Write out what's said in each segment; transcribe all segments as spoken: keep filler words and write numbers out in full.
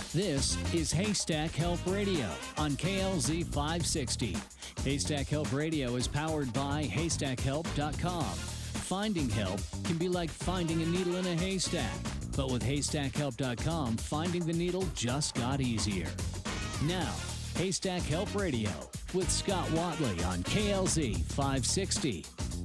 This is Haystack Help Radio on K L Z five sixty. Haystack Help Radio is powered by haystack help dot com. Finding help can be like finding a needle in a haystack, but with haystack help dot com, finding the needle just got easier. Now, Haystack Help Radio with Scott Watley on K L Z five sixty.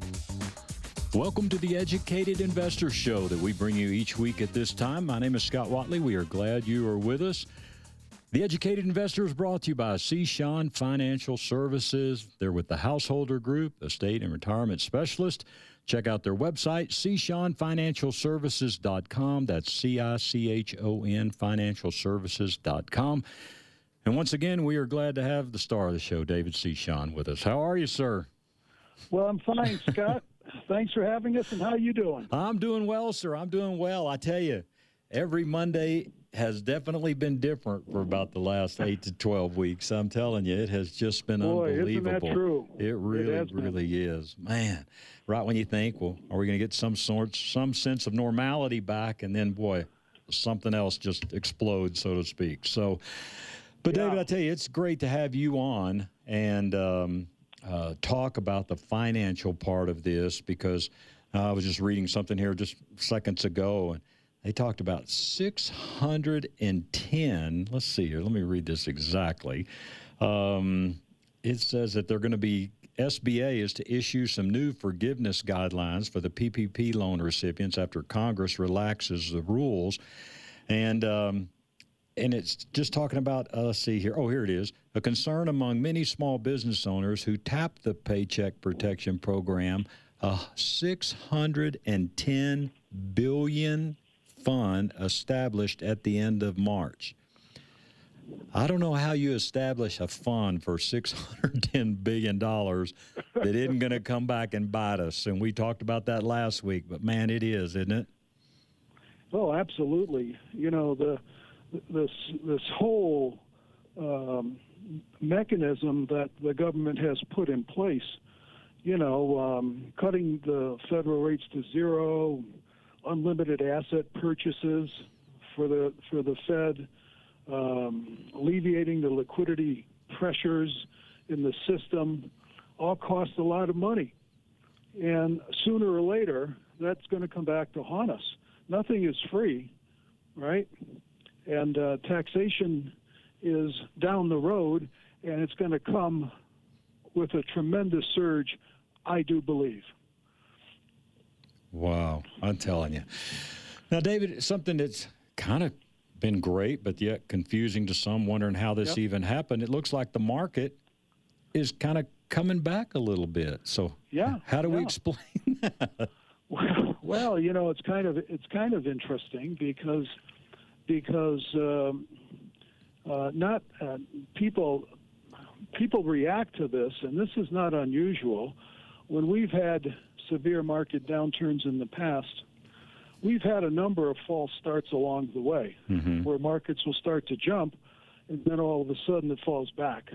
Welcome to the Educated Investor Show that we bring you each week at this time. My name is Scott Watley. We are glad you are with us. The Educated Investor is brought to you by C. Sean Financial Services. They're with the Householder Group, estate and retirement specialist. Check out their website, c sean financial services dot com. That's C I C H O N financial services dot com. And once again, we are glad to have the star of the show, David C. Sean, with us. How are you, sir? Well, I'm fine, Scott. Thanks for having us, and how are you doing? I'm doing well, sir. I'm doing well. I tell you, every Monday has definitely been different for about the last eight to twelve weeks. I'm telling you, it has just been Boy, unbelievable. Isn't that true? It really, it really is. Man, right when you think, well, are we going to get some sort, some sense of normality back? And then, boy, something else just explodes, so to speak. So, but, yeah. David, I tell you, it's great to have you on and um, uh, talk about the financial part of this, because uh, I was just reading something here just seconds ago, and they talked about six hundred ten. Let's see here. Let me read this exactly. Um, it says that they're going to be, S B A is to issue some new forgiveness guidelines for the P P P loan recipients after Congress relaxes the rules. And um, and it's just talking about, uh, let's see here. Oh, here it is. A concern among many small business owners who tap the Paycheck Protection Program, a six hundred ten billion dollars fund established at the end of March. I don't know how you establish a fund for six hundred ten billion dollars that isn't going to come back and bite us. And we talked about that last week, but man, it is, isn't it? Oh, absolutely. You know, the this this whole um, mechanism that the government has put in place, you know, um, cutting the federal rates to zero, unlimited asset purchases for the for the Fed, um, alleviating the liquidity pressures in the system, all cost a lot of money. And sooner or later, that's going to come back to haunt us. Nothing is free, right? And uh, taxation is down the road, and it's going to come with a tremendous surge, I do believe. Wow, I'm telling you. Now, David, something that's kind of been great, but yet confusing to some, wondering how this yep. even happened. It looks like the market is kind of coming back a little bit. So, yeah, how do yeah. we explain that? Well, well, you know, it's kind of it's kind of interesting because because um, uh, not uh, people people react to this, and this is not unusual. When we've had severe market downturns in the past, we've had a number of false starts along the way, mm-hmm. where markets will start to jump, and then all of a sudden it falls back.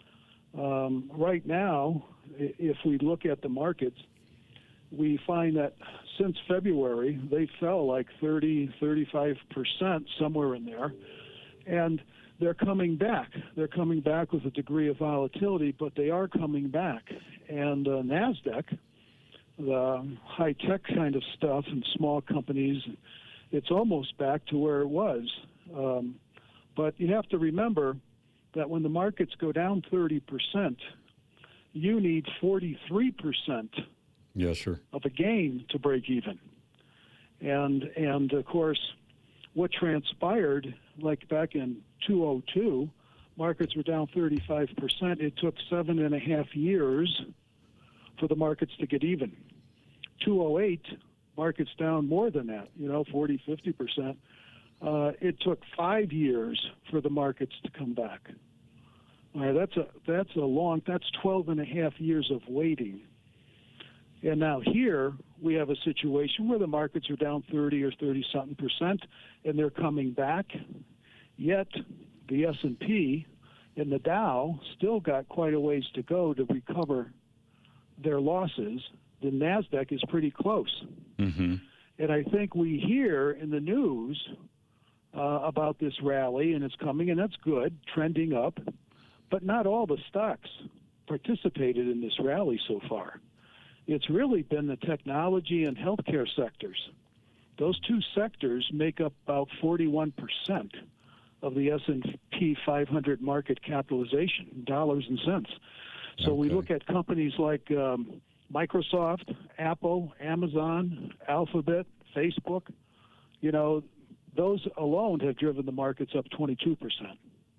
Um, right now, if we look at the markets, we find that since February, they fell like thirty, thirty-five percent, somewhere in there, and they're coming back. They're coming back with a degree of volatility, but they are coming back. And uh, NASDAQ, the high-tech kind of stuff and small companies, it's almost back to where it was. Um, but you have to remember that when the markets go down thirty percent, you need forty-three percent yes, sir. of a gain to break even. And, and of course, what transpired, like back in two thousand two, markets were down thirty-five percent. It took seven and a half years for the markets to get even. two thousand eight, markets down more than that, you know, forty, fifty percent. Uh, it took five years for the markets to come back. All right, that's a that's a long, that's twelve and a half years of waiting. And now here we have a situation where the markets are down thirty or thirty-something percent, and they're coming back. Yet the S and P and the Dow still got quite a ways to go to recover their losses. The NASDAQ is pretty close. Mm-hmm. And I think we hear in the news uh, about this rally, and it's coming, and that's good, trending up. But not all the stocks participated in this rally so far. It's really been the technology and healthcare sectors. Those two sectors make up about forty-one percent of the S and P five hundred market capitalization, dollars and cents. So okay. we look at companies like um, Microsoft, Apple, Amazon, Alphabet, Facebook. You know, those alone have driven the markets up twenty-two percent.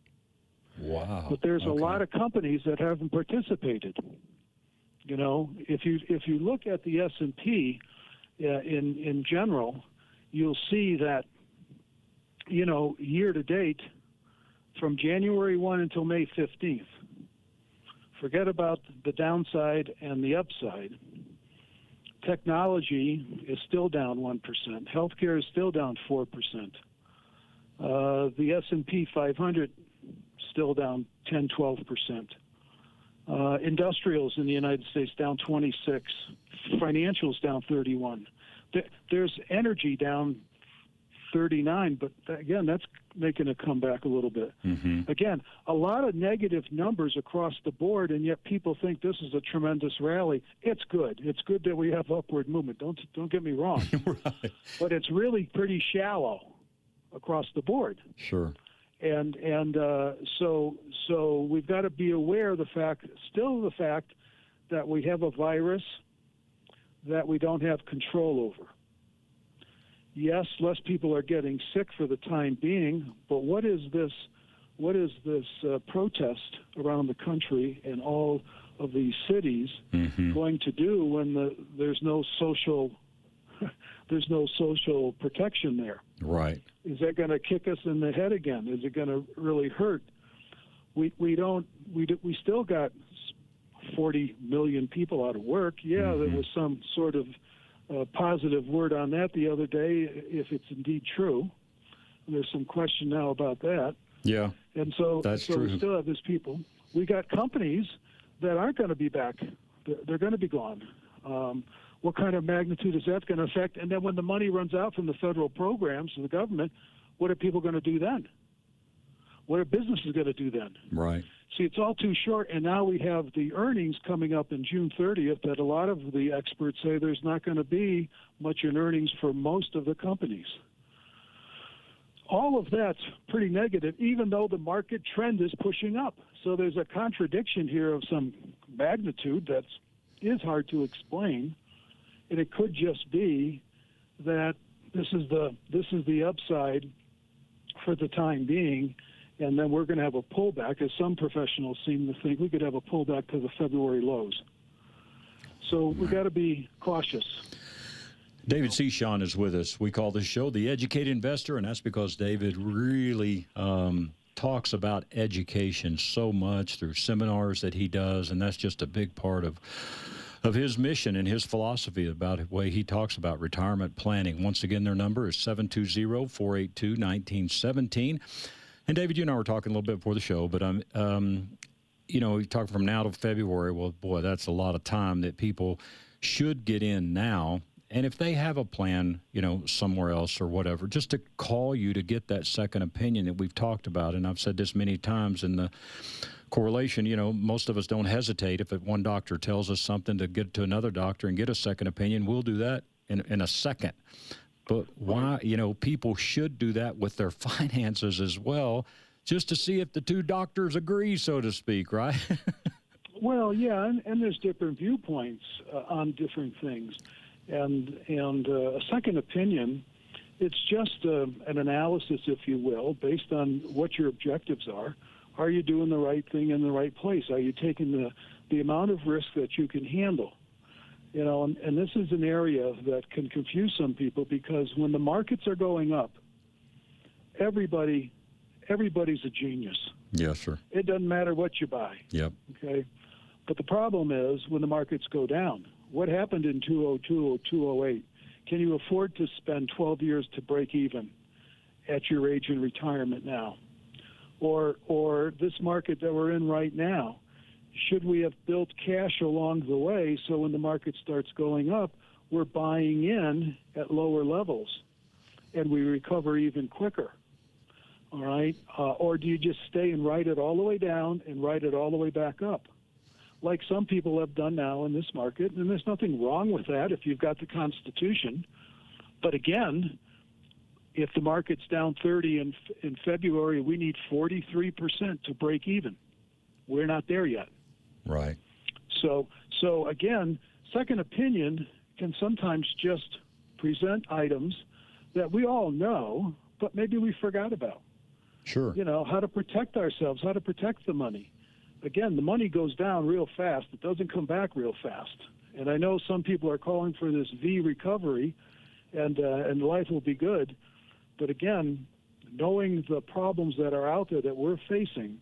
Wow. But there's okay. a lot of companies that haven't participated. You know, if you if you look at the S and P uh, in in general, you'll see that, you know, year to date, from January first until May fifteenth, forget about the downside and the upside. Technology is still down one percent. Healthcare is still down four percent. Uh, the S and P five hundred still down ten, twelve percent. Uh, industrials in the United States down twenty-six. Financials down thirty-one. There, there's energy down thirty-nine, but again, that's making a comeback a little bit. Mm-hmm. Again, a lot of negative numbers across the board, and yet people think this is a tremendous rally. It's good. It's good that we have upward movement. Don't don't get me wrong. Right. But it's really pretty shallow across the board. Sure. And and uh, so so we've got to be aware of the fact, still the fact, that we have a virus that we don't have control over. Yes, less people are getting sick for the time being, but what is this? What is this uh, protest around the country and all of these cities mm-hmm. going to do when the, there's no social there's no social protection there? Right. Is that going to kick us in the head again? Is it going to really hurt? We we don't we do, we still got forty million people out of work. Yeah, mm-hmm. there was some sort of uh, positive word on that the other day, if it's indeed true. There's some question now about that. Yeah, and so that's so true. we still have these people. We got companies that aren't going to be back. They're, they're going to be gone. Um, What kind of magnitude is that going to affect? And then when the money runs out from the federal programs of the government, what are people going to do then? What are businesses going to do then? Right. See, it's all too short, and now we have the earnings coming up in June thirtieth that a lot of the experts say there's not going to be much in earnings for most of the companies. All of that's pretty negative, even though the market trend is pushing up. So there's a contradiction here of some magnitude that is hard to explain. And it could just be that this is the this is the upside for the time being, and then we're going to have a pullback, as some professionals seem to think we could have a pullback to the February lows. So we've got to be cautious. David Cishon is with us. We call this show The Educated Investor, and that's because David really um, talks about education so much through seminars that he does, and that's just a big part of of his mission and his philosophy about the way he talks about retirement planning. Once again, their number is seven two zero, four eight two, one nine one seven. And David, you and I were talking a little bit before the show, but um, um, you know, you talk from now to February. Well, boy, that's a lot of time that people should get in now. And if they have a plan, you know, somewhere else or whatever, just to call you to get that second opinion that we've talked about. And I've said this many times in the correlation, you know, most of us don't hesitate. If one doctor tells us something, to get to another doctor and get a second opinion, we'll do that in, in a second. But why, you know, people should do that with their finances as well, just to see if the two doctors agree, so to speak, right? Well, yeah, and, and there's different viewpoints uh, on different things. And, and uh, a second opinion, it's just uh, an analysis, if you will, based on what your objectives are. Are you doing the right thing in the right place? Are you taking the, the amount of risk that you can handle? You know, and, and this is an area that can confuse some people, because when the markets are going up, everybody, everybody's a genius. Yes, sir. It doesn't matter what you buy. Yep. Okay. But the problem is when the markets go down. What happened in two thousand two or two thousand eight? Can you afford to spend twelve years to break even at your age in retirement now? Or, or this market that we're in right now, should we have built cash along the way so when the market starts going up, we're buying in at lower levels and we recover even quicker? all right? Uh, or do you just stay and write it all the way down and write it all the way back up, like some people have done now in this market? And there's nothing wrong with that if you've got the Constitution. But again, if the market's down thirty in, in February, we need forty-three percent to break even. We're not there yet. Right. So, so again, second opinion can sometimes just present items that we all know, but maybe we forgot about. Sure. You know, how to protect ourselves, how to protect the money. Again, the money goes down real fast. It doesn't come back real fast. And I know some people are calling for this V recovery, and uh, and life will be good. But again, knowing the problems that are out there that we're facing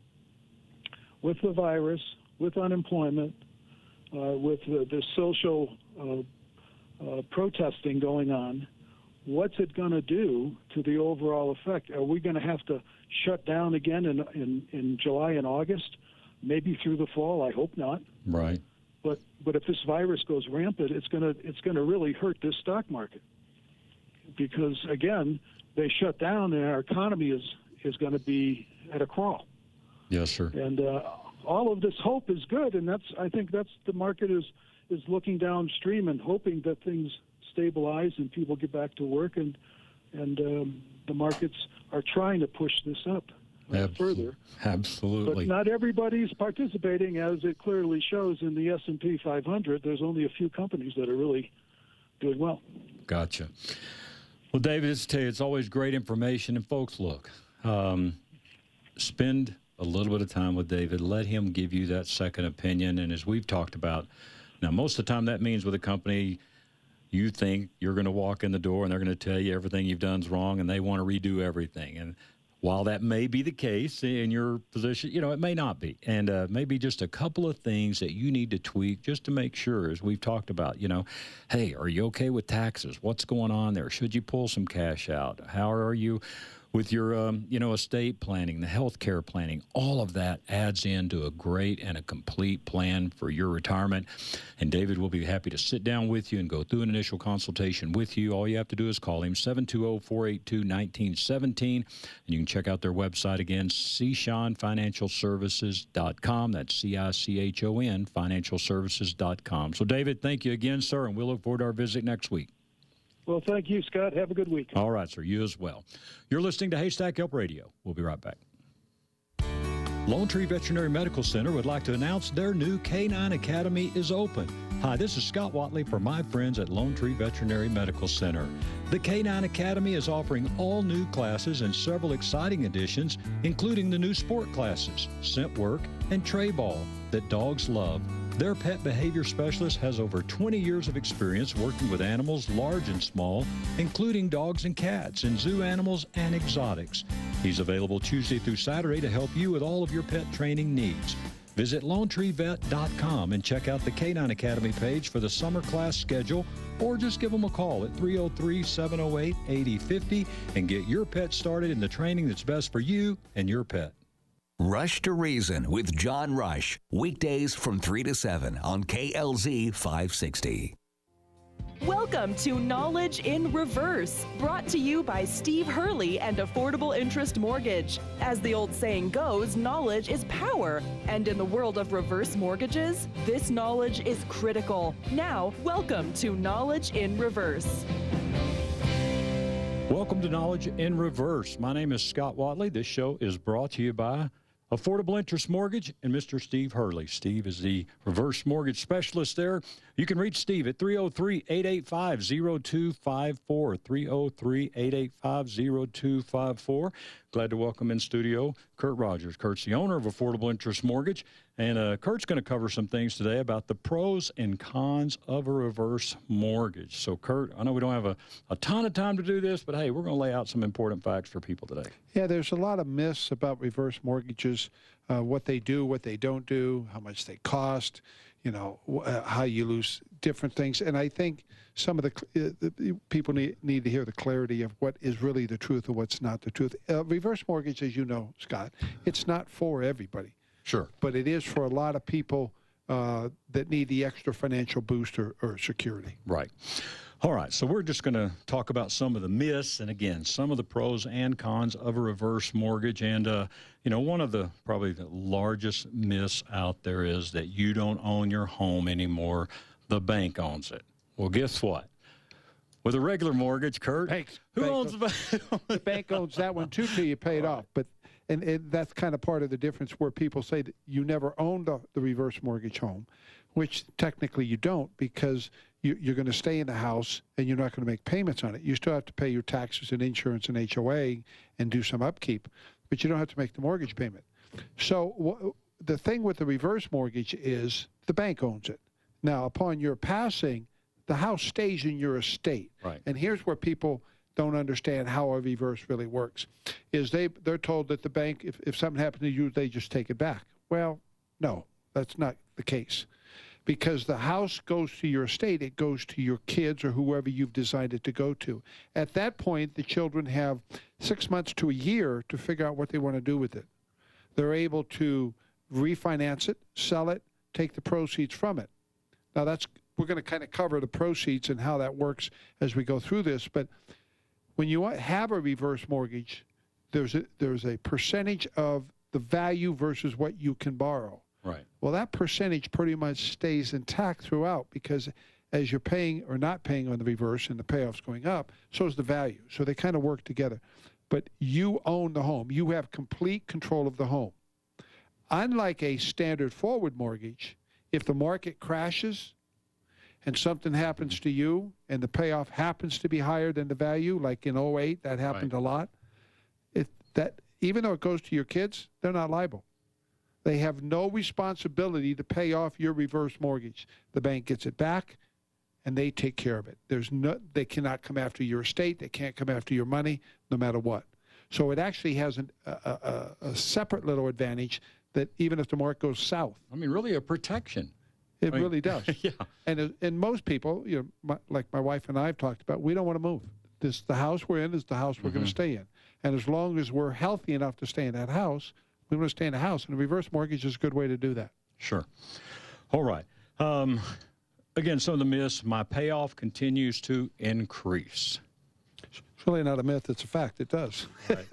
with the virus, with unemployment, uh, with the, the social uh, uh, protesting going on, what's it going to do to the overall effect? Are we going to have to shut down again in, in, in July and August, maybe through the fall? I hope not. Right. But but if this virus goes rampant, it's going to it's going to really hurt this stock market, because again, they shut down and our economy is is going to be at a crawl. Yes, sir. And uh, all of this hope is good, and that's I think that's the market is is looking downstream and hoping that things stabilize and people get back to work, and and um, the markets are trying to push this up uh, Absol- further. Absolutely. But not everybody's participating, as it clearly shows in the S and P five hundred. There's only a few companies that are really doing well. Gotcha. Well, David, it's, it's always great information. And folks, look, um, spend a little bit of time with David. Let him give you that second opinion. And as we've talked about, now most of the time that means with a company, you think you're going to walk in the door and they're going to tell you everything you've done is wrong and they want to redo everything. And while that may be the case in your position, you know, it may not be. And uh, maybe just a couple of things that you need to tweak just to make sure, as we've talked about, you know, hey, are you okay with taxes? What's going on there? Should you pull some cash out? How are you with your, um, you know, estate planning, the health care planning? All of that adds into a great and a complete plan for your retirement. And David will be happy to sit down with you and go through an initial consultation with you. All you have to do is call him, seven two zero, four eight two, one nine one seven. And you can check out their website again, c chon financial services dot com. That's C I C H O N, financial services dot com. So, David, thank you again, sir, and we'll look forward to our visit next week. Well, thank you, Scott. Have a good week. All right, sir. You as well. You're listening to Haystack Help Radio. We'll be right back. Lone Tree Veterinary Medical Center would like to announce their new K nine Academy is open. Hi, this is Scott Watley for my friends at Lone Tree Veterinary Medical Center. The K nine Academy is offering all new classes and several exciting additions, including the new sport classes, scent work, and tray ball that dogs love. Their pet behavior specialist has over twenty years of experience working with animals large and small, including dogs and cats, and zoo animals and exotics. He's available Tuesday through Saturday to help you with all of your pet training needs. Visit lone tree vet dot com and check out the K nine Academy page for the summer class schedule, or just give them a call at three oh three, seven oh eight, eight oh five oh and get your pet started in the training that's best for you and your pet. Rush to Reason with John Rush, weekdays from three to seven on K L Z five sixty. Welcome to Knowledge in Reverse, brought to you by Steve Hurley and Affordable Interest Mortgage. As the old saying goes, knowledge is power. And in the world of reverse mortgages, this knowledge is critical. Now, welcome to Knowledge in Reverse. Welcome to Knowledge in Reverse. My name is Scott Watley. This show is brought to you by Affordable Interest Mortgage and Mister Steve Hurley. Steve is the reverse mortgage specialist there. You can reach Steve at three oh three, eight eight five, oh two five four, three oh three, eight eight five, oh two five four. Glad to welcome in studio Kurt Rogers. Kurt's the owner of Affordable Interest Mortgage, and uh, Kurt's going to cover some things today about the pros and cons of a reverse mortgage. So, Kurt, I know we don't have a, a ton of time to do this, but hey, we're going to lay out some important facts for people today. Yeah, there's a lot of myths about reverse mortgages, uh, what they do, what they don't do, how much they cost, you know, uh, how you lose different things. And I think some of the, uh, the people need, need to hear the clarity of what is really the truth and what's not the truth. Uh, reverse mortgage, as you know, Scott, it's not for everybody. Sure. But it is for a lot of people uh, that need the extra financial boost or, or security. Right. All right, so we're just going to talk about some of the myths and, again, some of the pros and cons of a reverse mortgage. And, uh, you know, one of the probably the largest myths out there is that you don't own your home anymore. The bank owns it. Well, guess what? With a regular mortgage, Kurt, Banks, who bank owns the bank? The bank owns that one, too, till you pay it off. But and, and that's kind of part of the difference where people say that you never owned the, the reverse mortgage home, which technically you don't, because you, you're going to stay in the house and you're not going to make payments on it. You still have to pay your taxes and insurance and H O A and do some upkeep, but you don't have to make the mortgage payment. So w- the thing with the reverse mortgage is the bank owns it. Now, upon your passing, the house stays in your estate. Right. And here's where people don't understand how a reverse really works, is they, they're told that the bank, if, if something happened to you, they just take it back. Well, no, that's not the case. Because the house goes to your estate, it goes to your kids or whoever you've designed it to go to. At that point, the children have six months to a year to figure out what they want to do with it. They're able to refinance it, sell it, take the proceeds from it. Now, that's we're going to kind of cover the proceeds and how that works as we go through this. But when you have a reverse mortgage, there's a, there's a percentage of the value versus what you can borrow. Right. Well, that percentage pretty much stays intact throughout, because as you're paying or not paying on the reverse and the payoff's going up, so is the value. So they kind of work together. But you own the home. You have complete control of the home. Unlike a standard forward mortgage, if the market crashes and something happens to you and the payoff happens to be higher than the value, like in oh eight, that happened Right. a lot, it, that, even though it goes to your kids, they're not liable. They have no responsibility to pay off your reverse mortgage. The bank gets it back, and they take care of it. There's no, they cannot come after your estate. They can't come after your money, no matter what. So it actually has an, a, a, a separate little advantage that even if the market goes south, I mean, really a protection. it I mean, really does. Yeah. And uh, and most people, you know, my, like my wife and I have talked about, we don't want to move. This the house we're in is the house we're Mm-hmm. going to stay in. And as long as we're healthy enough to stay in that house, we want to stay in the house. And a reverse mortgage is a good way to do that. Sure. All right. Um, again, some of the myths. My payoff continues to increase. It's really not a myth. It's a fact. It does. Right.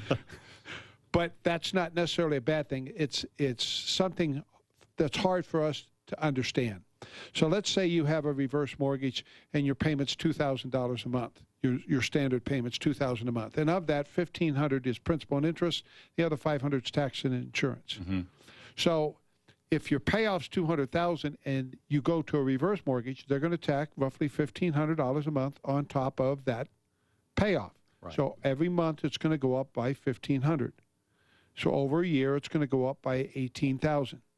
But that's not necessarily a bad thing. It's it's something that's hard for us to understand. So let's say you have a reverse mortgage and your payment's two thousand dollars a month. Your your standard payment's two thousand dollars a month. And of that, fifteen hundred dollars is principal and interest. The other five hundred dollars is tax and insurance. Mm-hmm. So if your payoff's two hundred thousand dollars and you go to a reverse mortgage, they're going to tack roughly fifteen hundred dollars a month on top of that payoff. Right. So every month it's going to go up by fifteen hundred dollars. So over a year, it's going to go up by eighteen thousand dollars.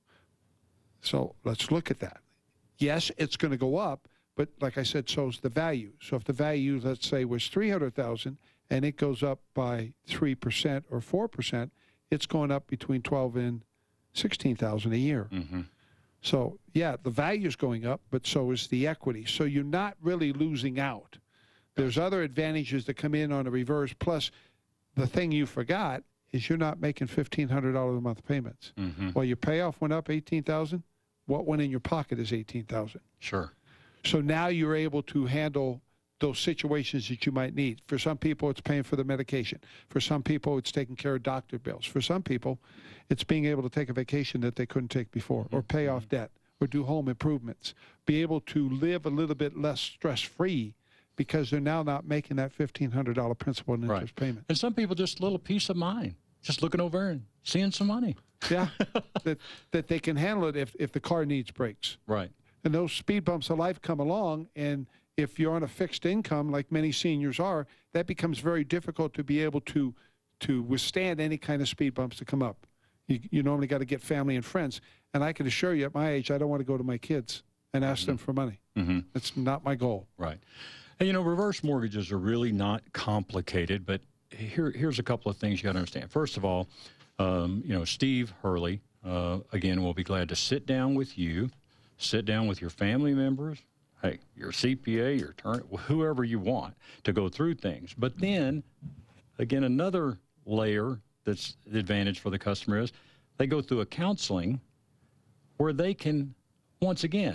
So let's look at that. Yes, it's going to go up, but like I said, so is the value. So if the value, let's say, was three hundred thousand dollars and it goes up by three percent or four percent, it's going up between twelve and sixteen thousand dollars a year. Mm-hmm. So, yeah, the value is going up, but so is the equity. So you're not really losing out. There's other advantages that come in on a reverse. Plus, the thing you forgot is you're not making fifteen hundred dollars a month payments. Mm-hmm. Well, your payoff went up eighteen thousand dollars. What went in your pocket is eighteen thousand dollars. Sure. So now you're able to handle those situations that you might need. For some people, it's paying for the medication. For some people, it's taking care of doctor bills. For some people, it's being able to take a vacation that they couldn't take before, or pay off debt, or do home improvements, be able to live a little bit less stress-free because they're now not making that fifteen hundred dollars principal and interest Right. payment. And some people just a little peace of mind, just looking over and seeing some money. Yeah, that, that they can handle it if, if the car needs brakes. Right. And those speed bumps of life come along, and if you're on a fixed income, like many seniors are, that becomes very difficult to be able to to withstand any kind of speed bumps that come up. You, you normally got to get family and friends. And I can assure you, at my age, I don't want to go to my kids and ask them for money. Mm-hmm. That's not my goal. Right. And, you know, reverse mortgages are really not complicated, but here, here's a couple of things you got to understand. First of all, um, you know, Steve Hurley, uh, again, will be glad to sit down with you, sit down with your family members, hey, your C P A, your attorney, whoever you want to go through things. But then, again, another layer that's the advantage for the customer is they go through a counseling where they can, once again,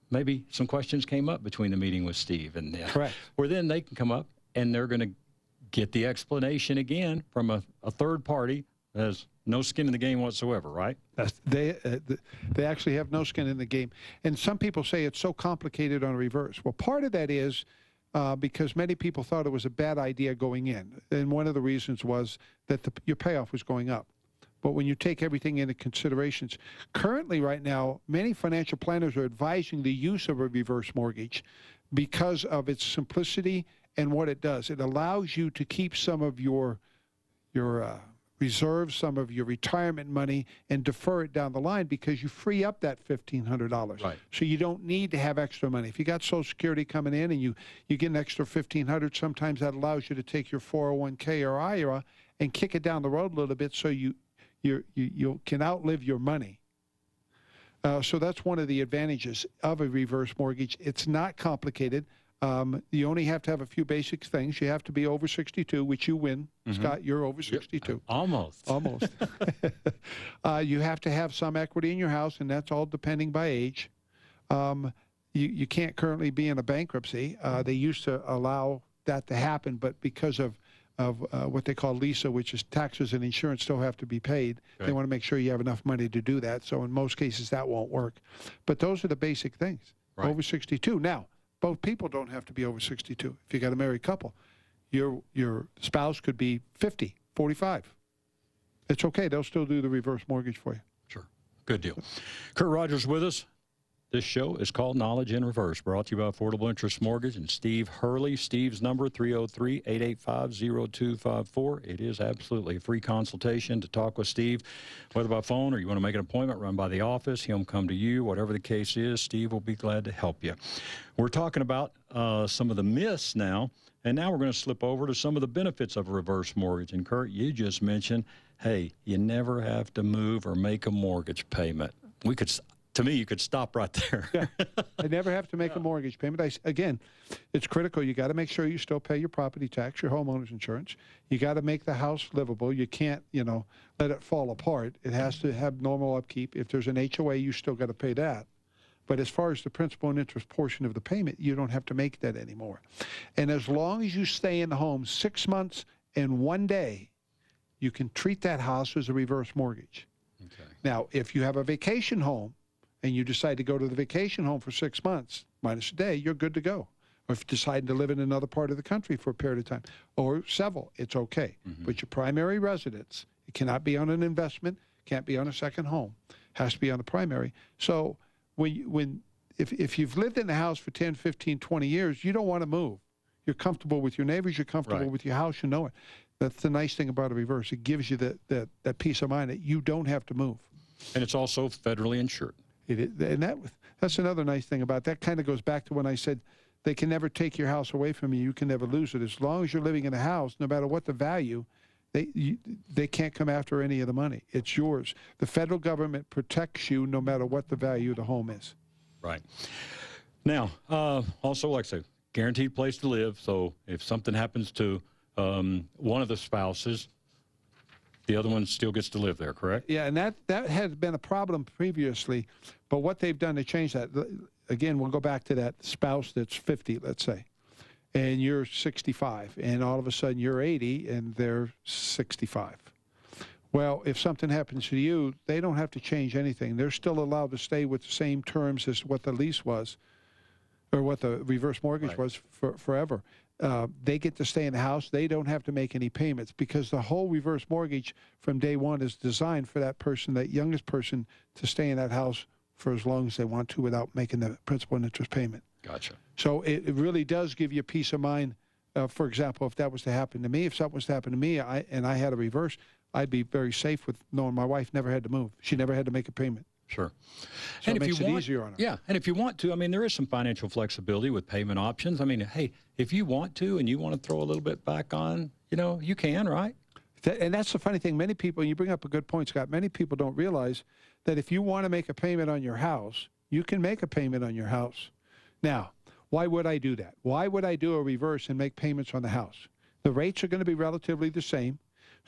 maybe some questions came up between the meeting with Steve. And uh, Correct. Where then they can come up and they're going to get the explanation again from a, a third party that has no skin in the game whatsoever, right? That's, they uh, they actually have no skin in the game. And some people say it's so complicated on a reverse. Well, part of that is uh, because many people thought it was a bad idea going in. And one of the reasons was that the, your payoff was going up. But when you take everything into considerations, currently right now, many financial planners are advising the use of a reverse mortgage because of its simplicity and what it does. It allows you to keep some of your, your uh, reserve some of your retirement money and defer it down the line because you free up that fifteen hundred dollars. Right. So you don't need to have extra money. If you got Social Security coming in and you, you get an extra fifteen hundred dollars, sometimes that allows you to take your four oh one K or I R A and kick it down the road a little bit so you, you, you, you can outlive your money. Uh, so that's one of the advantages of a reverse mortgage. It's not complicated. Um, you only have to have a few basic things. You have to be over sixty-two, which you win. Mm-hmm. Scott, you're over sixty-two. Almost. Almost. uh, you have to have some equity in your house, and that's all depending by age. Um, you, you can't currently be in a bankruptcy. Uh, they used to allow that to happen, but because of, of uh, what they call LISA, which is taxes and insurance still have to be paid, okay. They want to make sure you have enough money to do that. So in most cases, that won't work. But those are the basic things. Right. Over sixty-two. Now, both people don't have to be over sixty-two. If you got a married couple, your your spouse could be fifty, forty-five. It's okay. They'll still do the reverse mortgage for you. Sure. Good deal. Kurt Rogers with us. This show is called Knowledge in Reverse, brought to you by Affordable Interest Mortgage and Steve Hurley. Steve's number, three oh three, eight eight five, oh two five four. It is absolutely a free consultation to talk with Steve, whether by phone or you want to make an appointment, run by the office. He'll come to you. Whatever the case is, Steve will be glad to help you. We're talking about uh, some of the myths now, and now we're going to slip over to some of the benefits of a reverse mortgage. And, Kurt, you just mentioned, hey, you never have to move or make a mortgage payment. We could... To me, you could stop right there. Yeah. I never have to make yeah. a mortgage payment. I, again, it's critical. You got to make sure you still pay your property tax, your homeowner's insurance. You got to make the house livable. You can't, you know, let it fall apart. It has to have normal upkeep. If there's an H O A, you still got to pay that. But as far as the principal and interest portion of the payment, you don't have to make that anymore. And as long as you stay in the home six months and one day, you can treat that house as a reverse mortgage. Okay. Now, if you have a vacation home, and you decide to go to the vacation home for six months, minus a day, you're good to go. Or if you decide to live in another part of the country for a period of time, or several, it's okay. Mm-hmm. But your primary residence, it cannot be on an investment, can't be on a second home, has to be on the primary. So when, you, when if, if you've lived in the house for ten, fifteen, twenty years, you don't want to move. You're comfortable with your neighbors, you're comfortable right. with your house, you know it. That's the nice thing about a reverse. It gives you that, that, that peace of mind that you don't have to move. And it's also federally insured. It is, and that that's another nice thing about that. Kind of goes back to when I said they can never take your house away from you. You can never lose it. As long as you're living in a house, no matter what the value, they you, they can't come after any of the money. It's yours. The federal government protects you no matter what the value of the home is. Right. Now, uh, also, like I said, guaranteed place to live. So if something happens to um, one of the spouses, the other one still gets to live there, correct? Yeah, and that, that had been a problem previously, but what they've done to change that, again, we'll go back to that spouse that's fifty, let's say, and you're sixty-five, and all of a sudden you're eighty, and they're sixty-five. Well, if something happens to you, they don't have to change anything. They're still allowed to stay with the same terms as what the lease was, or what the reverse mortgage right. was for, forever. Uh, they get to stay in the house. They don't have to make any payments because the whole reverse mortgage from day one is designed for that person, that youngest person, to stay in that house for as long as they want to without making the principal and interest payment. Gotcha. So it, it really does give you peace of mind. Uh, for example, if that was to happen to me, if something was to happen to me I, and I had a reverse, I'd be very safe with knowing my wife never had to move. She never had to make a payment. Sure. So and it if makes you it want, easier on her. Yeah, and if you want to, I mean, there is some financial flexibility with payment options. I mean, hey, if you want to and you want to throw a little bit back on, you know, you can, right? That, and that's the funny thing. Many people, you bring up a good point, Scott, many people don't realize that if you want to make a payment on your house, you can make a payment on your house. Now, why would I do that? Why would I do a reverse and make payments on the house? The rates are going to be relatively the same.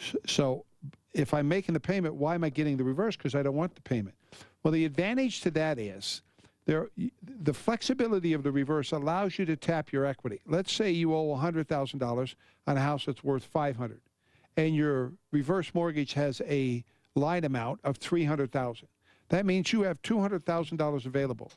So if I'm making the payment, why am I getting the reverse? Because I don't want the payment. Well, the advantage to that is there, the flexibility of the reverse allows you to tap your equity. Let's say you owe one hundred thousand dollars on a house that's worth five hundred thousand dollars, and your reverse mortgage has a line amount of three hundred thousand dollars. That means you have two hundred thousand dollars available.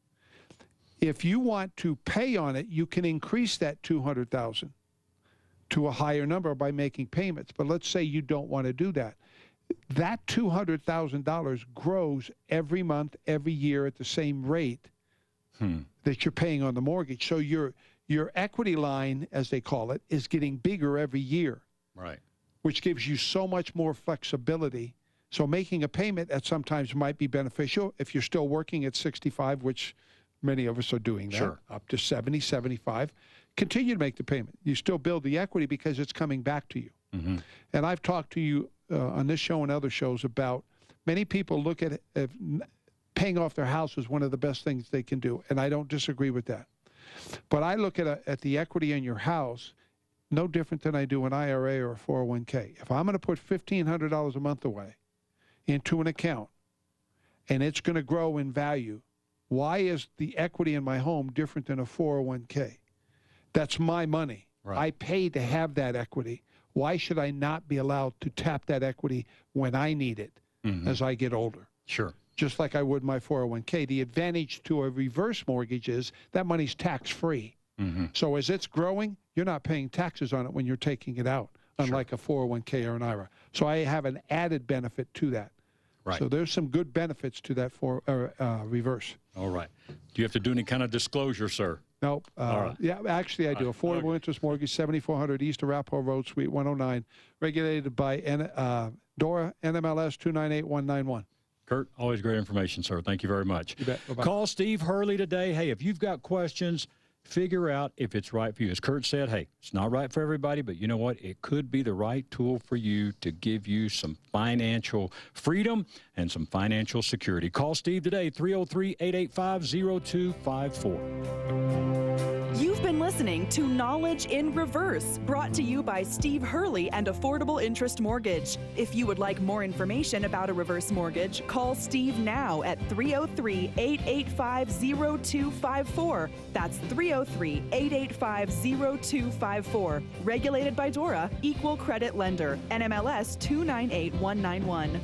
If you want to pay on it, you can increase that two hundred thousand dollars to a higher number by making payments. But let's say you don't want to do that. That two hundred thousand dollars grows every month, every year at the same rate hmm. that you're paying on the mortgage. So your your equity line, as they call it, is getting bigger every year. Right. Which gives you so much more flexibility. So making a payment at sometimes might be beneficial if you're still working at sixty-five, which many of us are doing that, sure. up to seventy, seventy-five. Continue to make the payment. You still build the equity because it's coming back to you. Mm-hmm. And I've talked to you uh, on this show and other shows about many people look at uh, paying off their house as one of the best things they can do, and I don't disagree with that. But I look at, a, at the equity in your house no different than I do an I R A or a four oh one K. If I'm going to put fifteen hundred dollars a month away into an account and it's going to grow in value, why is the equity in my home different than a four oh one K? That's my money. Right. I paid to have that equity. Why should I not be allowed to tap that equity when I need it mm-hmm. as I get older? Sure. Just like I would my four oh one K. The advantage to a reverse mortgage is that money's tax-free. Mm-hmm. So as it's growing, you're not paying taxes on it when you're taking it out, unlike sure. a four oh one K or an I R A. So I have an added benefit to that. Right. So there's some good benefits to that for uh, uh, reverse. All right. Do you have to do any kind of disclosure, sir? Nope. Uh, All right. Yeah, actually I do. Affordable okay. Interest Mortgage, seventy-four hundred East Arapahoe Road, Suite one oh nine, regulated by N- uh, DORA, N M L S two nine eight one nine one. Kurt, always great information, sir. Thank you very much. You bet. Bye-bye. Call Steve Hurley today. Hey, if you've got questions, figure out if it's right for you. As Kurt said, hey, it's not right for everybody, but you know what? It could be the right tool for you to give you some financial freedom and some financial security. Call Steve today, three oh three, eight eight five, oh two five four. You've been listening to Knowledge in Reverse, brought to you by Steve Hurley and Affordable Interest Mortgage. If you would like more information about a reverse mortgage, call Steve now at three oh three, eight eight five, oh two five four. That's three oh three, eight eight five, oh two five four. Regulated by DORA, Equal Credit Lender, N M L S two nine eight one nine one.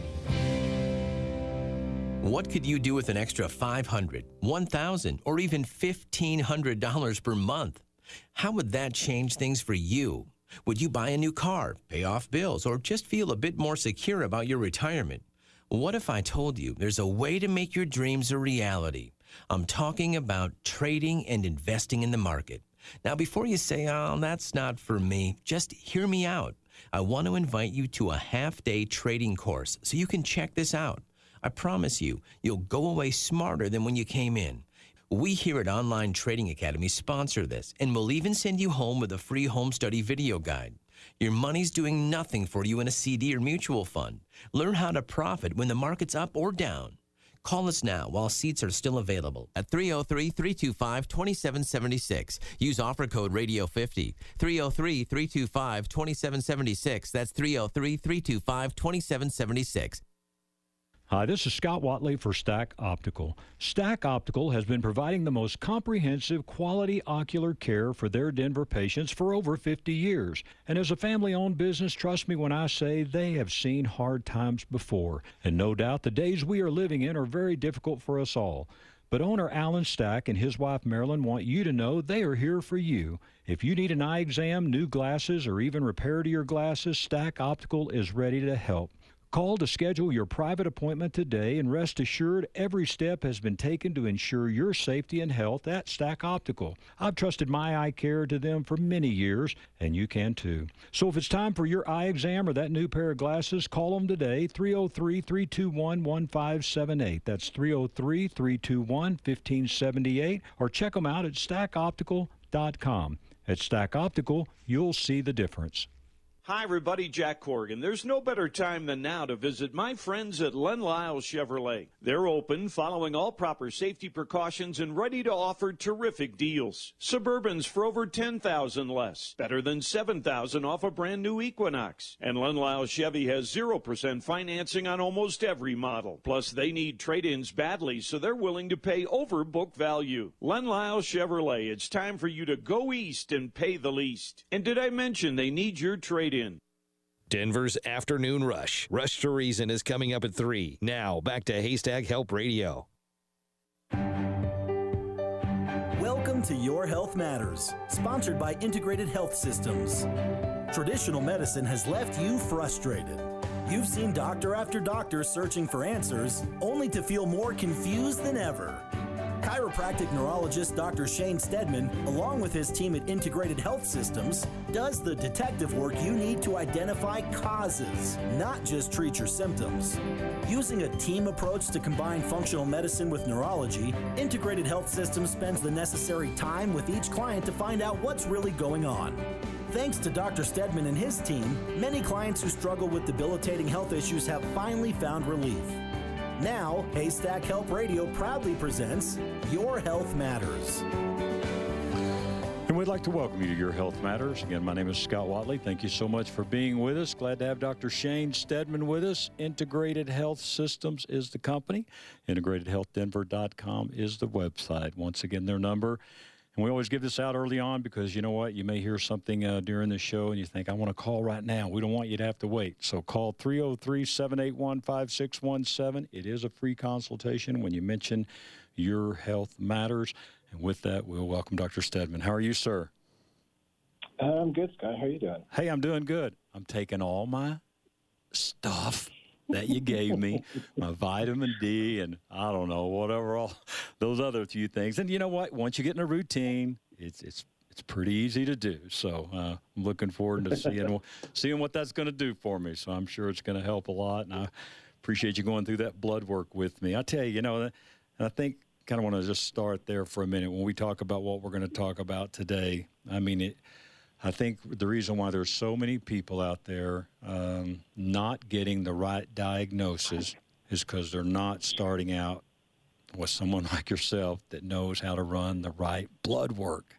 What could you do with an extra five hundred dollars, one thousand dollars, or even fifteen hundred dollars per month? How would that change things for you? Would you buy a new car, pay off bills, or just feel a bit more secure about your retirement? What if I told you there's a way to make your dreams a reality? I'm talking about trading and investing in the market. Now, before you say, oh, that's not for me, just hear me out. I want to invite you to a half-day trading course so you can check this out. I promise you, you'll go away smarter than when you came in. We here at Online Trading Academy sponsor this, and we'll even send you home with a free home study video guide. Your money's doing nothing for you in a C D or mutual fund. Learn how to profit when the market's up or down. Call us now while seats are still available at three oh three, three two five, two seven seven six. Use offer code radio fifty. three oh three, three two five, two seven seven six. That's three oh three, three two five, two seven seven six. Hi, this is Scott Watley for Stack Optical. Stack Optical has been providing the most comprehensive quality ocular care for their Denver patients for over fifty years. And as a family-owned business, trust me when I say they have seen hard times before. And no doubt the days we are living in are very difficult for us all. But owner Alan Stack and his wife Marilyn want you to know they are here for you. If you need an eye exam, new glasses, or even repair to your glasses, Stack Optical is ready to help. Call to schedule your private appointment today, and rest assured every step has been taken to ensure your safety and health at Stack Optical. I've trusted my eye care to them for many years, and you can too. So if it's time for your eye exam or that new pair of glasses, call them today, three oh three, three two one, one five seven eight. That's three oh three, three two one, one five seven eight, or check them out at stack optical dot com. At Stack Optical, you'll see the difference. Hi, everybody. Jack Corrigan. There's no better time than now to visit my friends at Len Lyle Chevrolet. They're open, following all proper safety precautions, and ready to offer terrific deals. Suburbans for over ten thousand dollars less. Better than seven thousand dollars off a brand new Equinox. And Len Lyle Chevy has zero percent financing on almost every model. Plus, they need trade-ins badly, so they're willing to pay over book value. Len Lyle Chevrolet. It's time for you to go east and pay the least. And did I mention they need your trade-in? Denver's Afternoon Rush. Rush to Reason is coming up at three. Now, back to Haystack Help Radio. Welcome to Your Health Matters, sponsored by Integrated Health Systems. Traditional medicine has left you frustrated. You've seen doctor after doctor searching for answers, only to feel more confused than ever. Chiropractic neurologist Doctor Shane Stedman, along with his team at Integrated Health Systems, does the detective work you need to identify causes, not just treat your symptoms. Using a team approach to combine functional medicine with neurology, Integrated Health Systems spends the necessary time with each client to find out what's really going on. Thanks to Doctor Stedman and his team, many clients who struggle with debilitating health issues have finally found relief. Now, Haystack Help Radio proudly presents Your Health Matters. And we'd like to welcome you to Your Health Matters. Again, my name is Scott Watley. Thank you so much for being with us. Glad to have Doctor Shane Stedman with us. Integrated Health Systems is the company. integrated health denver dot com is the website. Once again, their number. And we always give this out early on because, you know what, you may hear something uh, during the show and you think, I want to call right now. We don't want you to have to wait. So call three oh three, seven eight one, five six one seven. It is a free consultation when you mention Your Health Matters. And with that, we'll welcome Doctor Stedman. How are you, sir? Uh, I'm good, Scott. How are you doing? Hey, I'm doing good. I'm taking all my stuff that you gave me, my vitamin D, and I don't know, whatever, all those other few things. And you know what? Once you get in a routine, it's it's it's pretty easy to do. So uh, I'm looking forward to seeing seeing what that's going to do for me. So I'm sure it's going to help a lot. And I appreciate you going through that blood work with me. I tell you, you know, and I think kind of want to just start there for a minute when we talk about what we're going to talk about today. I mean, it. I think the reason why there's so many people out there um, not getting the right diagnosis is because they're not starting out with someone like yourself that knows how to run the right blood work.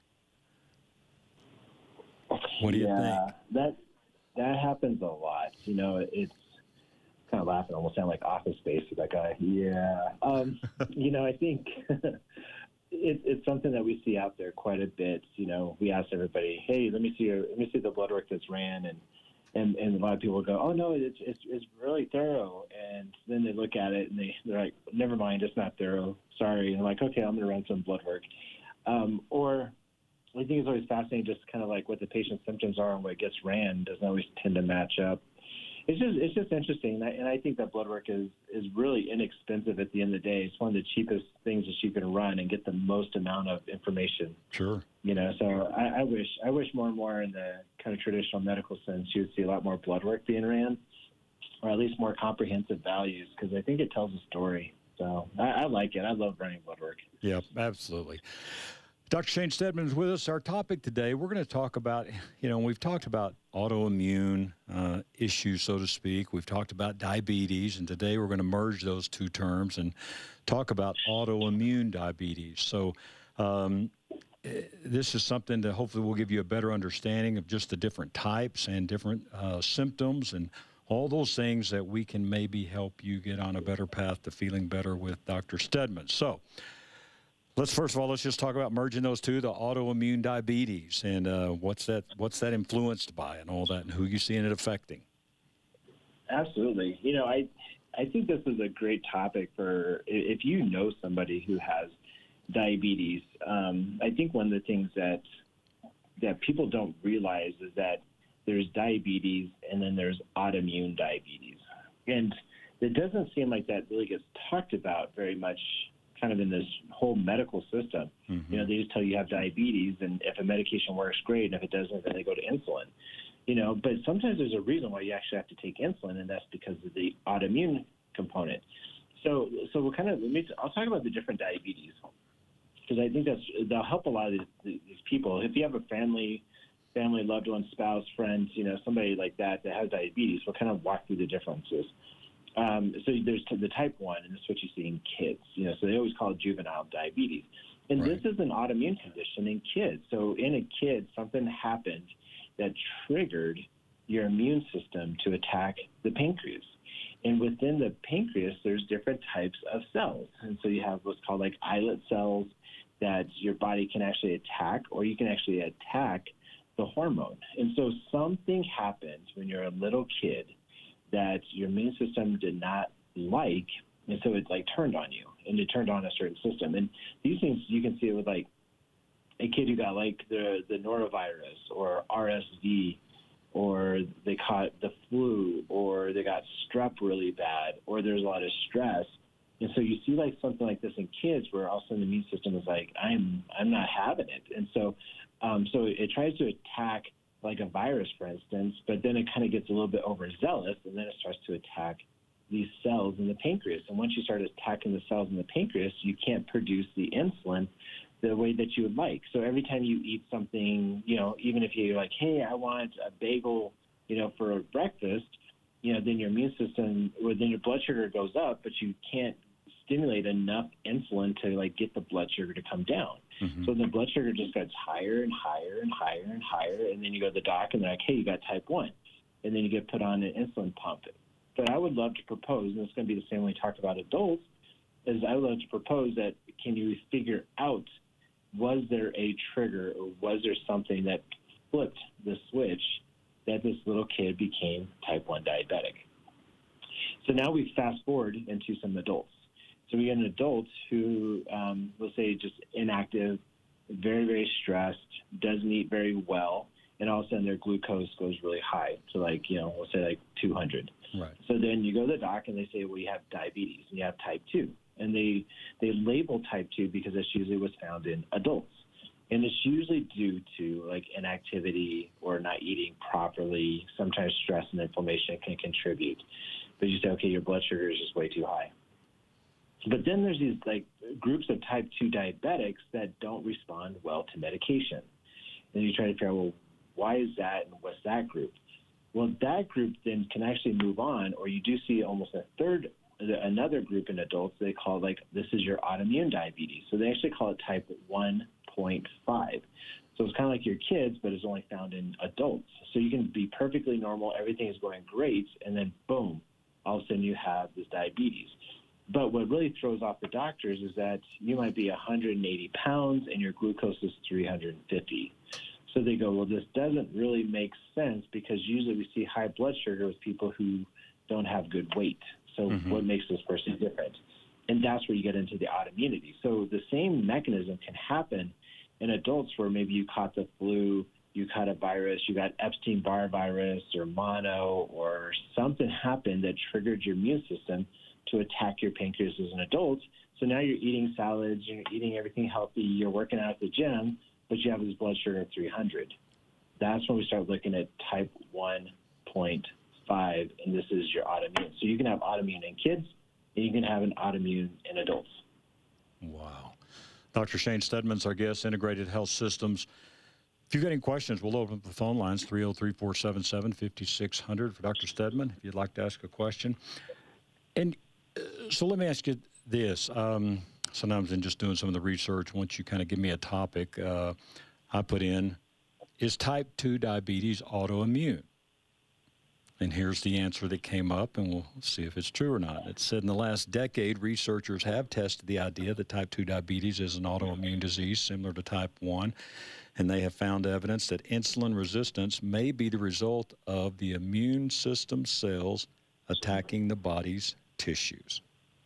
What do you yeah, think? That that happens a lot. You know, it's kind of laughing, almost sound like Office Space with that guy. Yeah. Um, you know, I think It, it's something that we see out there quite a bit. You know, we ask everybody, "Hey, let me see your, let me see the blood work that's ran," and and, and a lot of people go, "Oh no, it's it's it's really thorough." And then they look at it and they they're like, "Never mind, it's not thorough. Sorry." And I'm like, "Okay, I'm going to run some blood work." Um, or I think it's always fascinating, just kind of like what the patient's symptoms are and what gets ran doesn't always tend to match up. It's just it's just interesting, and I, and I think that blood work is, is really inexpensive at the end of the day. It's one of the cheapest things that you can run and get the most amount of information. Sure. You know, so I, I wish I wish more and more in the kind of traditional medical sense you would see a lot more blood work being ran, or at least more comprehensive values, because I think it tells a story. So I, I like it. I love running blood work. Yeah, absolutely. Doctor Shane Stedman is with us. Our topic today, we're going to talk about, you know, we've talked about autoimmune uh, issues, so to speak. We've talked about diabetes, and today we're going to merge those two terms and talk about autoimmune diabetes. So um, this is something that hopefully will give you a better understanding of just the different types and different uh, symptoms and all those things that we can maybe help you get on a better path to feeling better with Doctor Stedman. So let's first of all, let's just talk about merging those two, the autoimmune diabetes, and uh, what's that what's that influenced by and all that, and who you seeing it affecting. Absolutely. You know, I I think this is a great topic for if you know somebody who has diabetes. Um, I think one of the things that that people don't realize is that there's diabetes and then there's autoimmune diabetes. And it doesn't seem like that really gets talked about very much kind of in this whole medical system. Mm-hmm. You know, they just tell you you have diabetes, and if a medication works, great, and if it doesn't, then they go to insulin. You know, but sometimes there's a reason why you actually have to take insulin, and that's because of the autoimmune component. So, so we'll kind of, let me, I'll talk about the different diabetes, because I think that's, that'll help a lot of these, these people. If you have a family family, loved one, spouse, friends, you know, somebody like that that has diabetes, we'll kind of walk through the differences. Um, so there's the type one, and this is what you see in kids. You know, so they always call it juvenile diabetes. And right. this is an autoimmune condition in kids. So in a kid, something happened that triggered your immune system to attack the pancreas. And within the pancreas, there's different types of cells. And so you have what's called like islet cells that your body can actually attack, or you can actually attack the hormone. And so something happened when you're a little kid that your immune system did not like, and so it like turned on you, and it turned on a certain system. And these things, you can see it with like a kid who got like the, the norovirus or R S V, or they caught the flu, or they got strep really bad, or there's a lot of stress. And so you see like something like this in kids where all of a sudden the immune system is like, I'm I'm not having it. And so um, so it tries to attack like a virus, for instance, but then it kind of gets a little bit overzealous, and then it starts to attack these cells in the pancreas. And once you start attacking the cells in the pancreas, you can't produce the insulin the way that you would like. So every time you eat something, you know, even if you're like, hey, I want a bagel, you know, for breakfast, you know, then your immune system, or then your blood sugar goes up, but you can't stimulate enough insulin to like get the blood sugar to come down. Mm-hmm. So the blood sugar just gets higher and higher and higher and higher. And then you go to the doc and they're like, hey, you got type one. And then you get put on an insulin pump. But I would love to propose, and it's going to be the same when we talk about adults, is I would love to propose that can you figure out, was there a trigger, or was there something that flipped the switch that this little kid became type one diabetic? So now we fast forward into some adults. So we get an adult who, um, let's say, just inactive, very, very stressed, doesn't eat very well, and all of a sudden their glucose goes really high to like, you know, let's say like two hundred. Right. So then you go to the doc and they say, well, you have diabetes and you have type two. And they, they label type two because that's usually what's found in adults. And it's usually due to like inactivity or not eating properly. Sometimes stress and inflammation can contribute. But you say, okay, your blood sugar is just way too high. But then there's these like groups of type two diabetics that don't respond well to medication. And you try to figure out, well, why is that and what's that group? Well, that group then can actually move on, or you do see almost a third, another group in adults they call like, this is your autoimmune diabetes. So they actually call it type one point five. So it's kind of like your kids, but it's only found in adults. So you can be perfectly normal, everything is going great, and then boom, all of a sudden you have this diabetes. But what really throws off the doctors is that you might be one hundred eighty pounds and your glucose is three hundred fifty. So they go, well, this doesn't really make sense because usually we see high blood sugar with people who don't have good weight. So mm-hmm. what makes this person different? And that's where you get into the autoimmunity. So the same mechanism can happen in adults where maybe you caught the flu, you caught a virus, you got Epstein-Barr virus or mono, or something happened that triggered your immune system to attack your pancreas as an adult. So now you're eating salads, you're eating everything healthy, you're working out at the gym, but you have this blood sugar of three hundred. That's when we start looking at type one point five, and this is your autoimmune. So you can have autoimmune in kids, and you can have an autoimmune in adults. Wow. Doctor Shane Steadman's our guest, Integrated Health Systems. If you've got any questions, we'll open up the phone lines, three oh three, four seven seven, five six zero zero for Doctor Steadman, if you'd like to ask a question. And uh, so let me ask you this. Um, sometimes in just doing some of the research, once you kind of give me a topic, uh, I put in, is type two diabetes autoimmune? And here's the answer that came up, and we'll see if it's true or not. It said in the last decade, researchers have tested the idea that type two diabetes is an autoimmune disease similar to type one, and they have found evidence that insulin resistance may be the result of the immune system cells attacking the body's tissues.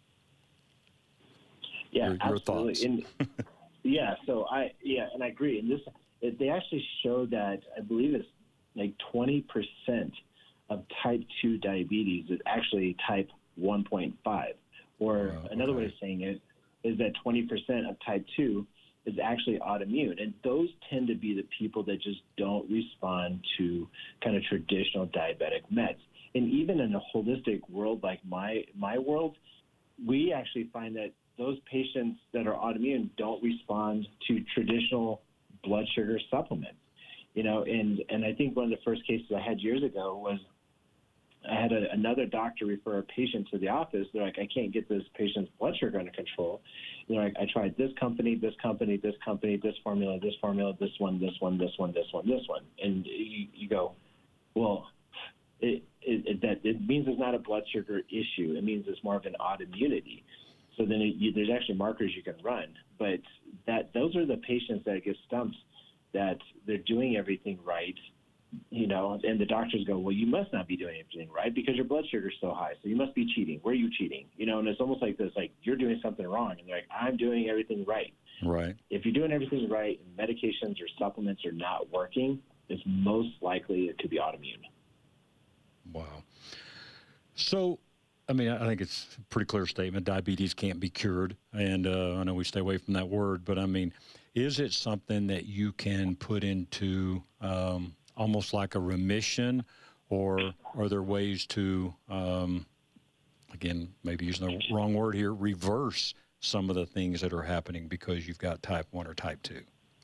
Yeah, your, your absolutely. thoughts. And, yeah, so I yeah, and I agree. And this, it, they actually showed that I believe it's like twenty percent of type two diabetes is actually type one point five. Or oh, another okay. way of saying it is that twenty percent of type two is actually autoimmune. And those tend to be the people that just don't respond to kind of traditional diabetic meds. And even in a holistic world like my my world, we actually find that those patients that are autoimmune don't respond to traditional blood sugar supplements. You know, and, and I think one of the first cases I had years ago was I had a, another doctor refer a patient to the office. They're like, I can't get this patient's blood sugar under control. You know, I, I tried this company, this company, this company, this formula, this formula, this one, this one, this one, this one, this one. And you, you go, well, it, it, it, that, it means it's not a blood sugar issue. It means it's more of an autoimmunity. So then it, you, there's actually markers you can run. But that those are the patients that get stumped that they're doing everything right, you know, and the doctors go, well, you must not be doing everything right because your blood sugar's so high, so you must be cheating. Where are you cheating? You know, and it's almost like this, like you're doing something wrong, and they're like, I'm doing everything right. Right. If you're doing everything right and medications or supplements are not working, it's most likely it could be autoimmune. Wow. So, I mean, I think it's a pretty clear statement. Diabetes can't be cured, and uh, I know we stay away from that word, but I mean, is it something that you can put into um, almost like a remission, or are there ways to, um, again, maybe using the wrong word here, reverse some of the things that are happening because you've got type one or type two?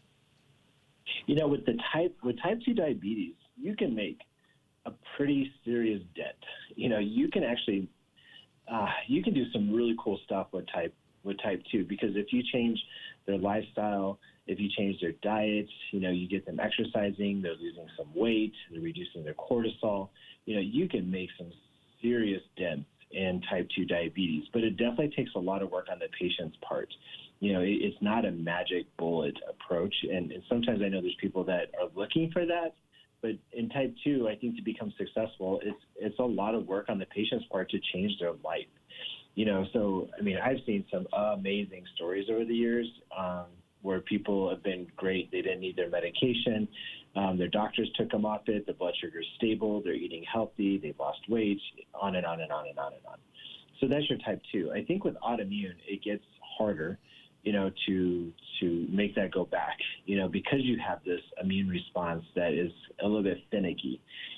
You know, with the type with type two diabetes, you can make a pretty serious dent. You know, you can actually uh, you can do some really cool stuff with type with type two, because if you change their lifestyle, if you change their diet, you know, you get them exercising, they're losing some weight, they're reducing their cortisol, you know, you can make some serious dents in type two diabetes. But it definitely takes a lot of work on the patient's part. You know, it, it's not a magic bullet approach. And, and sometimes I know there's people that are looking for that. But in type two, I think to become successful, it's it's a lot of work on the patient's part to change their life. You know, so, I mean, I've seen some amazing stories over the years um, where people have been great. They didn't need their medication. Um, their doctors took them off it. The blood sugar is stable. They're eating healthy. They've lost weight, on and on and on and on and on. So that's your type two. I think with autoimmune, it gets harder, you know, to to make that go back, you know, because you have this immune response that is a little bit finicky.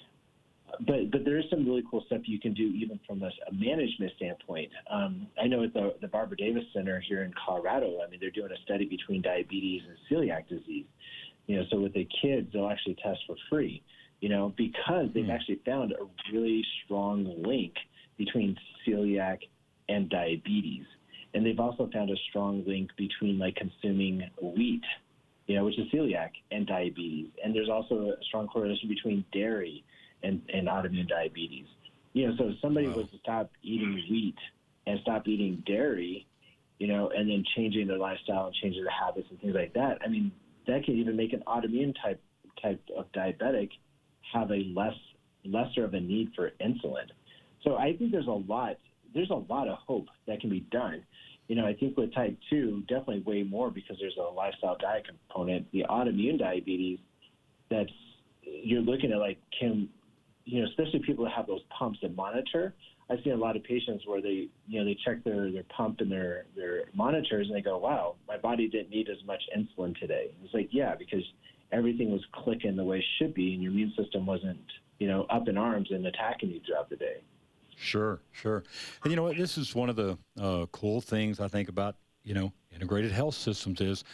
But but there is some really cool stuff you can do even from a, a management standpoint. Um, I know at the, the Barbara Davis Center here in Colorado, I mean, they're doing a study between diabetes and celiac disease. You know, so with the kids, they'll actually test for free, you know, because they've mm. actually found a really strong link between celiac and diabetes. And they've also found a strong link between, like, consuming wheat, you know, which is celiac, and diabetes. And there's also a strong correlation between dairy and, and autoimmune diabetes. You know, so if somebody wow. was to stop eating wheat and stop eating dairy, you know, and then changing their lifestyle and changing their habits and things like that, I mean, that can even make an autoimmune type type of diabetic have a less lesser of a need for insulin. So I think there's a lot there's a lot of hope that can be done. You know, I think with type two, definitely way more because there's a lifestyle diet component. The autoimmune diabetes, that's you're looking at, like, can, you know, especially people that have those pumps that monitor. I've seen a lot of patients where they, you know, they check their, their pump and their, their monitors and they go, wow, my body didn't need as much insulin today. It's like, yeah, because everything was clicking the way it should be and your immune system wasn't, you know, up in arms and attacking you throughout the day. Sure, sure. And you know what? This is one of the uh, cool things I think about, you know, integrated health systems is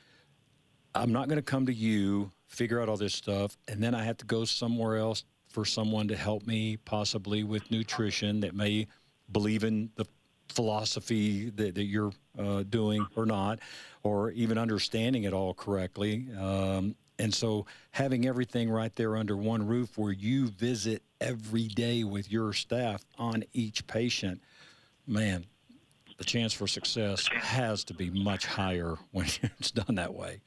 I'm not going to come to you, figure out all this stuff, and then I have to go somewhere else for someone to help me possibly with nutrition that may believe in the philosophy that, that you're uh, doing or not, or even understanding it all correctly. Um, and so having everything right there under one roof where you visit every day with your staff on each patient, man, the chance for success has to be much higher when it's done that way.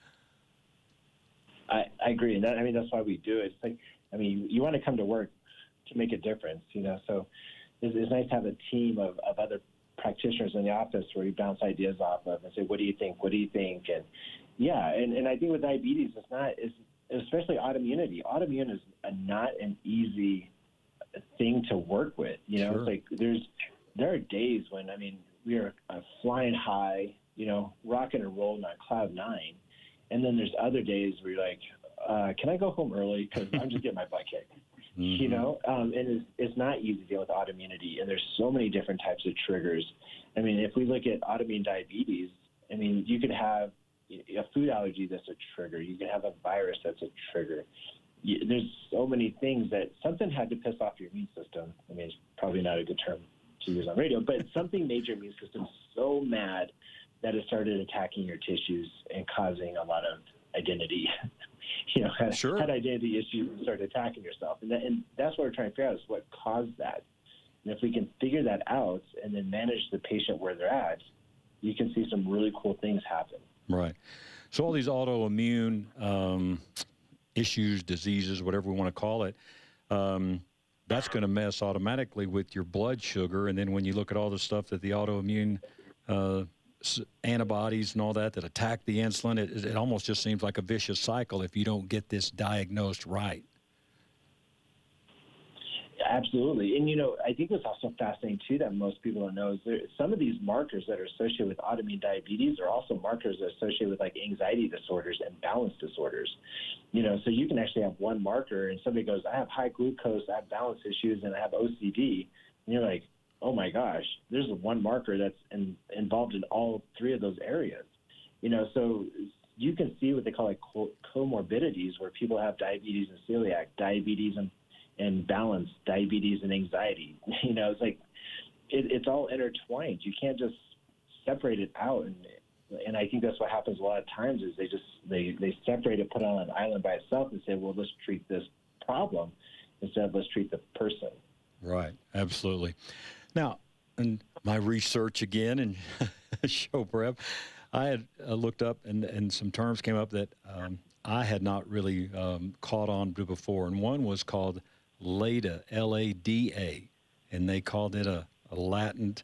I, I agree. And that, I mean, that's why we do it. It's like, I mean, you, you want to come to work to make a difference, you know, so it's, it's nice to have a team of, of other practitioners in the office where you bounce ideas off of and say, what do you think? What do you think? And yeah, and, and I think with diabetes, it's not, it's, especially autoimmunity. Autoimmune is a, not an easy thing to work with. You know, sure. It's like there's, there are days when, I mean, we are uh, flying high, you know, rocking and rolling on cloud nine. And then there's other days where you're like, uh, can I go home early? Because I'm just getting my butt kicked. Mm-hmm. You know, um, and it's, it's not easy to deal with autoimmunity. And there's so many different types of triggers. I mean, if we look at autoimmune diabetes, I mean, you could have a food allergy that's a trigger. You can have a virus that's a trigger. You, there's so many things that something had to piss off your immune system. I mean, it's probably not a good term to use on radio, but something made your immune system so mad that it started attacking your tissues and causing a lot of identity, you know, had, sure. had identity issues and started attacking yourself. And, that, and that's what we're trying to figure out is what caused that. And if we can figure that out and then manage the patient where they're at, you can see some really cool things happen. Right. So all these autoimmune um, issues, diseases, whatever we want to call it, um, that's going to mess automatically with your blood sugar. And then when you look at all the stuff that the autoimmune uh, antibodies and all that that attack the insulin, it, it almost just seems like a vicious cycle if you don't get this diagnosed right. Absolutely. And, you know, I think what's also fascinating, too, that most people don't know is there, some of these markers that are associated with autoimmune diabetes are also markers that are associated with, like, anxiety disorders and balance disorders. You know, so you can actually have one marker and somebody goes, I have high glucose, I have balance issues, and I have O C D. And you're like, oh, my gosh, there's one marker that's in, involved in all three of those areas. You know, so you can see what they call, like, co- comorbidities where people have diabetes and celiac, diabetes and and balance, diabetes and anxiety. You know, it's like it, it's all intertwined. You can't just separate it out. And and I think that's what happens a lot of times is they just they, they separate it, put it on an island by itself and say, well, let's treat this problem instead of let's treat the person. Right, absolutely. Now, in my research again and show prep, I had uh, looked up and, and some terms came up that um, I had not really um, caught on to before. And one was called LADA, L A D A, and they called it a, a latent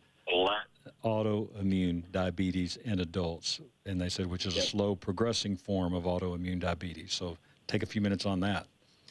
autoimmune diabetes in adults. And they said, which is yep. a slow progressing form of autoimmune diabetes. So take a few minutes on that.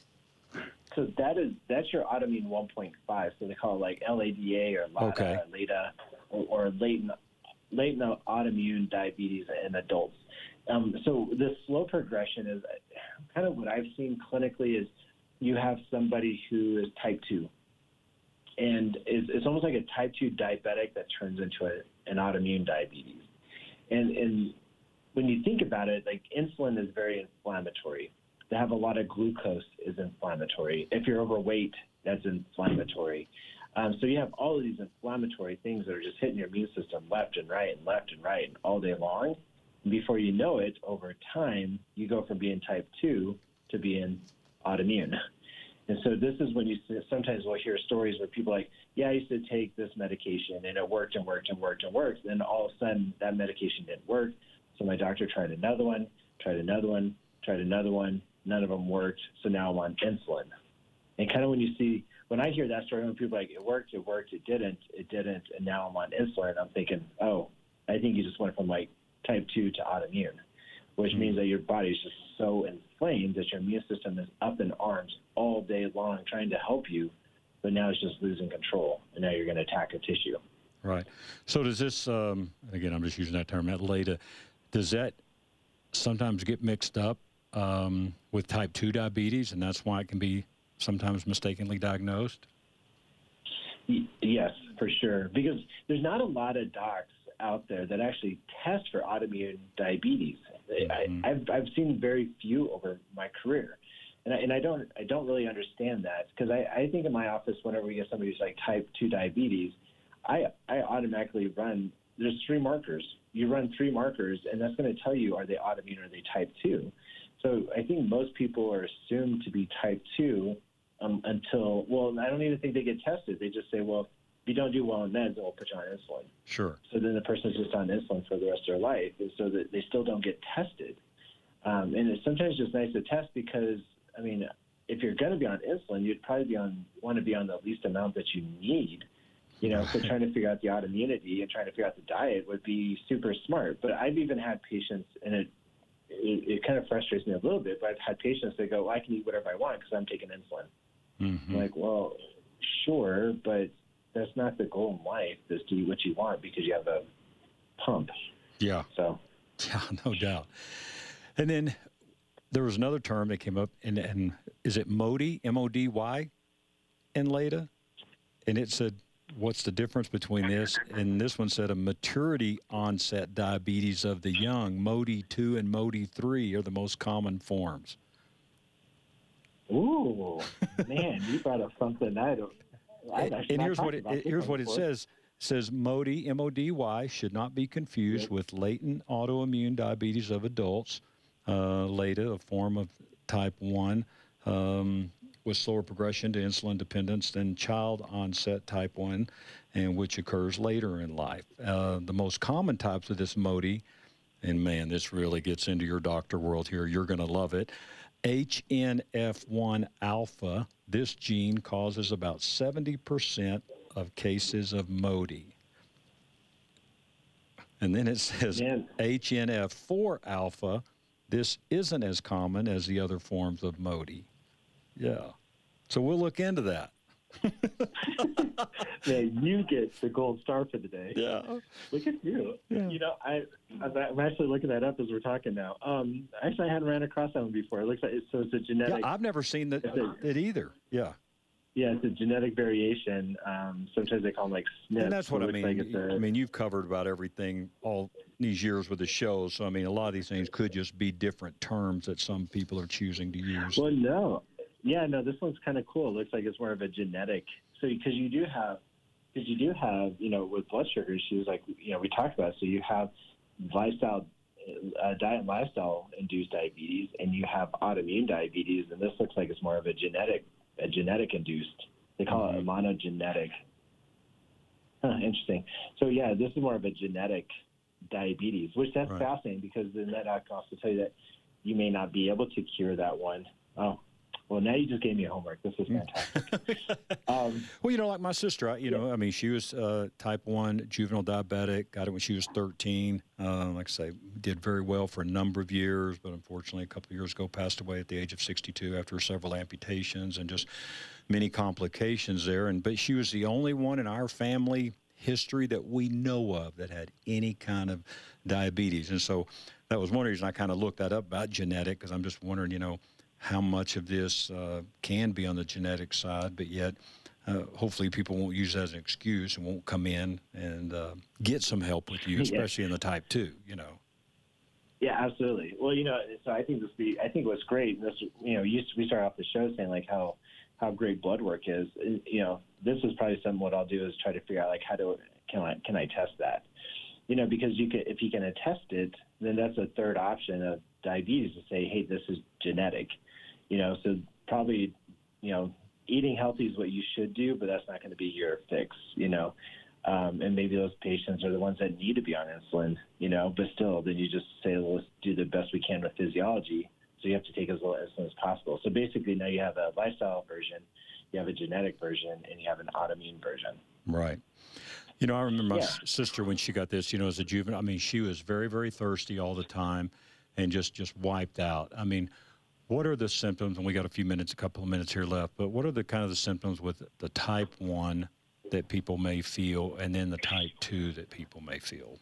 So that is, that's your autoimmune one point five. So they call it like L A D A or LADA, okay. LADA, or, or latent, latent autoimmune diabetes in adults. Um, so the slow progression is kind of what I've seen clinically is you have somebody who is type two, and it's, it's almost like a type two diabetic that turns into a, an autoimmune diabetes. And, and when you think about it, like insulin is very inflammatory. To have a lot of glucose is inflammatory. If you're overweight, that's inflammatory. Um, so you have all of these inflammatory things that are just hitting your immune system left and right and left and right and all day long. Before you know it, over time, you go from being type two to being autoimmune. And so this is when you sometimes will hear stories where people are like, yeah, I used to take this medication and it worked and worked and worked and worked. And then all of a sudden that medication didn't work. So my doctor tried another one, tried another one, tried another one. None of them worked. So now I'm on insulin. And kind of when you see, when I hear that story, when people are like, it worked, it worked, it didn't, it didn't, and now I'm on insulin, I'm thinking, oh, I think you just went from like type two to autoimmune, which mm-hmm. means that your body is just so inflamed that your immune system is up in arms all day long trying to help you, but now it's just losing control, and now you're going to attack a tissue. Right. So does this, um, again, I'm just using that term, LADA, does that sometimes get mixed up um, with type two diabetes, and that's why it can be sometimes mistakenly diagnosed? Yes, for sure, because there's not a lot of docs out there that actually test for autoimmune diabetes. Mm-hmm. I, I've I've seen very few over my career, and I, and I don't I don't really understand that because I, I think in my office whenever we get somebody who's like type two diabetes, I I automatically run there's three markers. You run three markers, and that's going to tell you are they autoimmune or are they type two. So I think most people are assumed to be type two um, until well I don't even think they get tested. They just say well. If you don't do well on meds, then we'll put you on insulin. Sure. So then the person's just on insulin for the rest of their life, and so that they still don't get tested. Um, and it's sometimes just nice to test because, I mean, if you're going to be on insulin, you'd probably be on want to be on the least amount that you need. You know, so trying to figure out the autoimmunity and trying to figure out the diet would be super smart. But I've even had patients, and it it, it kind of frustrates me a little bit, but I've had patients that go, well, I can eat whatever I want because I'm taking insulin. Mm-hmm. I'm like, well, sure, but that's not the goal in life, is to eat what you want because you have a pump. Yeah. So. Yeah, no doubt. And then there was another term that came up, and, and is it M O D Y, M O D Y, in LADA? And it said what's the difference between this? And this one said a maturity onset diabetes of the young. M O D I two and M O D I three are the most common forms. Ooh, man, you brought up something I don't. And, and here's what it here's what it says. It says M O D I, M O D Y, should not be confused yep. with latent autoimmune diabetes of adults. Uh, LATA, a form of type one, um, with slower progression to insulin dependence than child onset type one, and which occurs later in life. Uh, the most common types of this M O D I, and man, this really gets into your doctor world here. You're going to love it. H N F one alpha, this gene causes about seventy percent of cases of M O D I. And then it says Man. H N F four alpha, this isn't as common as the other forms of M O D I. Yeah. So we'll look into that. Man, you get the gold star for the day. Yeah. Look at you. Yeah. You know, I, I'm actually looking that up as we're talking now. Um, actually, I hadn't ran across that one before. It looks like it's, so it's a genetic. Yeah, I've never seen that, a, it either. Yeah. Yeah, it's a genetic variation. Um, sometimes they call them like S N Ps. And that's what so I mean. Like a, I mean, you've covered about everything all these years with the show. So, I mean, a lot of these things could just be different terms that some people are choosing to use. Well, no. Yeah, no, this one's kind of cool. It looks like it's more of a genetic. So, because you do have, because you do have, you know, with blood sugar issues, like, you know, we talked about, so you have lifestyle, uh, diet and lifestyle induced diabetes, and you have autoimmune diabetes, and this looks like it's more of a genetic, a genetic induced. They call mm-hmm. it a monogenetic. Huh, interesting. So, yeah, this is more of a genetic diabetes, which that's right. fascinating, because then that can also tell you that you may not be able to cure that one. Oh. Well, now you just gave me homework. This is fantastic. um, well, you know, like my sister, you know, yeah. I mean, she was uh, type one juvenile diabetic, got it when she was thirteen. Uh, like I say, did very well for a number of years, but unfortunately a couple of years ago passed away at the age of sixty-two after several amputations and just many complications there. And But she was the only one in our family history that we know of that had any kind of diabetes. And so that was one reason I kind of looked that up about genetic, because I'm just wondering, you know, how much of this uh, can be on the genetic side, but yet uh, hopefully people won't use that as an excuse and won't come in and uh, get some help with you, especially yeah. in the type two, you know. Yeah, absolutely. Well, you know, so I think this be, I think what's great, this, you know, used to, we started off the show saying like how, how great blood work is. And, you know, this is probably something what I'll do is try to figure out like how do, can I, can I test that? You know, because you can, if you can attest it, then that's a third option of diabetes to say, hey, this is genetic. You know, so probably, you know, eating healthy is what you should do, but that's not going to be your fix, you know. Um, and maybe those patients are the ones that need to be on insulin, you know, but still, then you just say, well, let's do the best we can with physiology. So you have to take as little insulin as possible. So basically now you have a lifestyle version, you have a genetic version, and you have an autoimmune version. Right. You know, I remember my yeah. sister when she got this, you know, as a juvenile, I mean, she was very, very thirsty all the time and just, just wiped out. I mean, what are the symptoms, and we got a few minutes, a couple of minutes here left, but what are the kind of the symptoms with the type one that people may feel and then the type two that people may feel?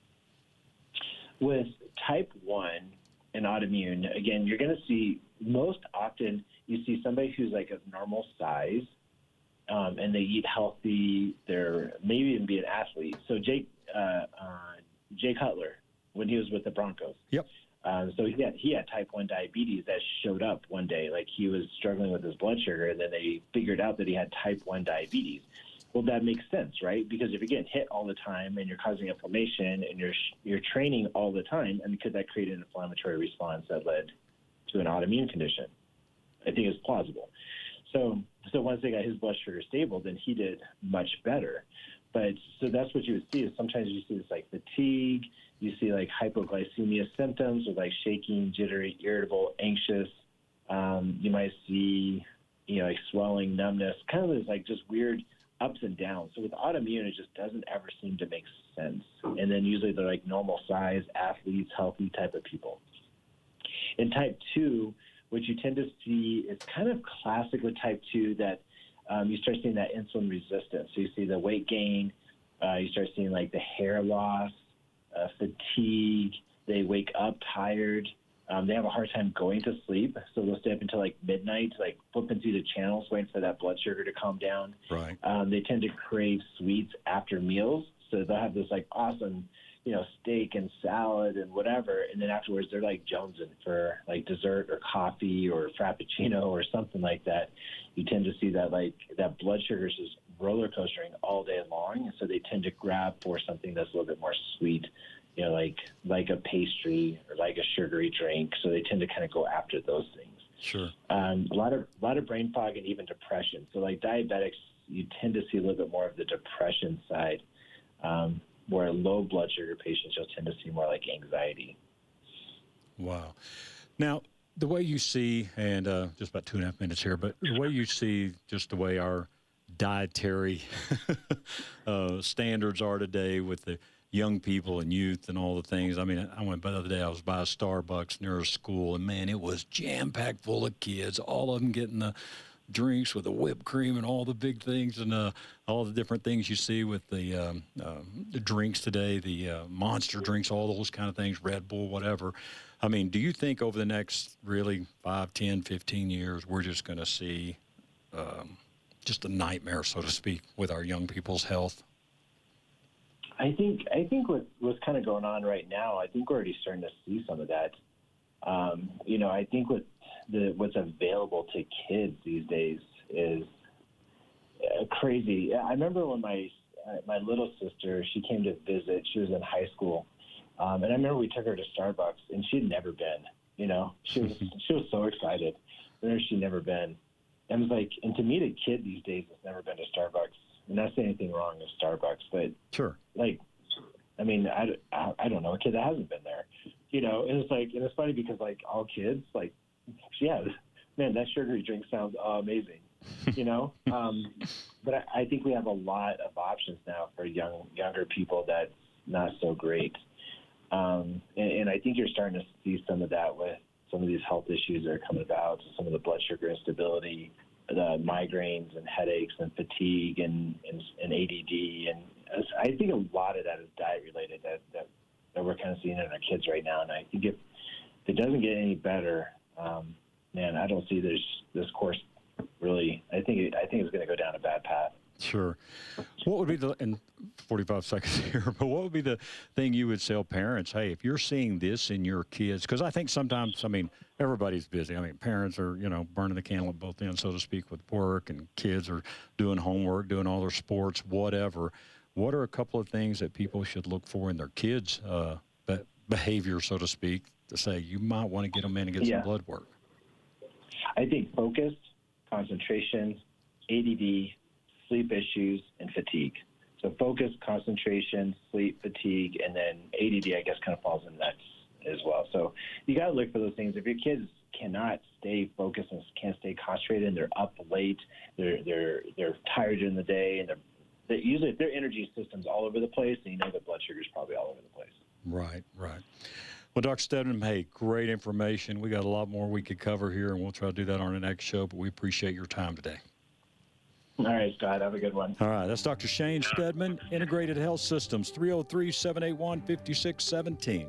With type one and autoimmune, again, you're going to see most often you see somebody who's like of normal size um, and they eat healthy. They're maybe even be an athlete. So Jake, uh, uh, Jay Cutler, when he was with the Broncos. Yep. Um, so he had, he had type one diabetes that showed up one day. Like he was struggling with his blood sugar, and then they figured out that he had type one diabetes. Well, that makes sense, right? Because if you're getting hit all the time and you're causing inflammation and you're you're training all the time, and could that create an inflammatory response that led to an autoimmune condition? I think it's plausible. So so once they got his blood sugar stable, then he did much better. But so that's what you would see is sometimes you see this like fatigue. You see like hypoglycemia symptoms with like shaking, jittery, irritable, anxious. Um, you might see, you know, like swelling, numbness, kind of this like just weird ups and downs. So with autoimmune, it just doesn't ever seem to make sense. And then usually they're like normal size, athletes, healthy type of people. In type two, what you tend to see is kind of classic with type two that um, you start seeing that insulin resistance. So you see the weight gain, uh, you start seeing like the hair loss, Uh, fatigue, they wake up tired, Um, they have a hard time going to sleep, so they'll stay up until like midnight, like flipping through the channels, waiting for that blood sugar to calm down. Right. Um, they tend to crave sweets after meals, so they'll have this like awesome, you know, steak and salad and whatever, and then afterwards they're like jonesing for like dessert or coffee or frappuccino or something like that. You tend to see that like that blood sugar is just roller coastering all day long, and so they tend to grab for something that's a little bit more sweet, you know, like like a pastry or like a sugary drink. So they tend to kind of go after those things. Sure. Um, a lot of a lot of brain fog and even depression. So like diabetics, you tend to see a little bit more of the depression side, um, where low blood sugar patients you'll tend to see more like anxiety. Wow. Now, the way you see, and uh, just about two and a half minutes here, but the way you see just the way our dietary uh, standards are today with the young people and youth and all the things. I mean, I went by the other day, I was by a Starbucks near a school, and man, it was jam-packed full of kids, all of them getting the drinks with the whipped cream and all the big things and uh, all the different things you see with the, um, uh, the drinks today, the uh, monster drinks, all those kind of things, Red Bull, whatever. I mean, do you think over the next really five, ten, fifteen years, we're just going to see um, just a nightmare, so to speak, with our young people's health? I think I think what, what's kind of going on right now, I think we're already starting to see some of that. Um, you know, I think what the what's available to kids these days is uh, crazy. I remember when my uh, my little sister, she came to visit. She was in high school, um, and I remember we took her to Starbucks, and she'd never been. You know, she was she was so excited. I remember she'd never been. And it was like, and to meet a kid these days that's never been to Starbucks, and not saying anything wrong with Starbucks, but sure, like, I mean, I, I, I don't know a kid that hasn't been there, you know. And it's like, and it's funny because like all kids, like, yeah, man, that sugary drink sounds uh, amazing, you know. um, but I, I think we have a lot of options now for young younger people that's not so great, um, and, and I think you're starting to see some of that with some of these health issues that are coming about, some of the blood sugar instability, the migraines and headaches and fatigue and, and, and A D D. And I think a lot of that is diet related that, that, that we're kind of seeing in our kids right now. And I think if, if it doesn't get any better, um, man, I don't see this, this course really, I think, it, I think it's going to go down a bad path. Sure. What would be the, in forty-five seconds here, but what would be the thing you would tell parents, hey, if you're seeing this in your kids, because I think sometimes, I mean, everybody's busy. I mean, parents are, you know, burning the candle at both ends, so to speak, with work, and kids are doing homework, doing all their sports, whatever. What are a couple of things that people should look for in their kids' uh, behavior, so to speak, to say you might want to get them in and get yeah. some blood work? I think focus, concentration, A D D, sleep issues, and fatigue. So focus, concentration, sleep, fatigue, and then A D D, I guess, kind of falls in that as well. So you got to look for those things. If your kids cannot stay focused and can't stay concentrated, and they're up late, they're they're they're tired during the day, and they're, they're usually if their energy system's all over the place, then you know the blood sugar is probably all over the place. Right, right. Well, Doctor Steadman, hey, great information. We got a lot more we could cover here, and we'll try to do that on the next show, but we appreciate your time today. All right, Scott, have a good one. All right, that's Doctor Shane Steadman, Integrated Health Systems, three oh three, seven eight one, five six one seven.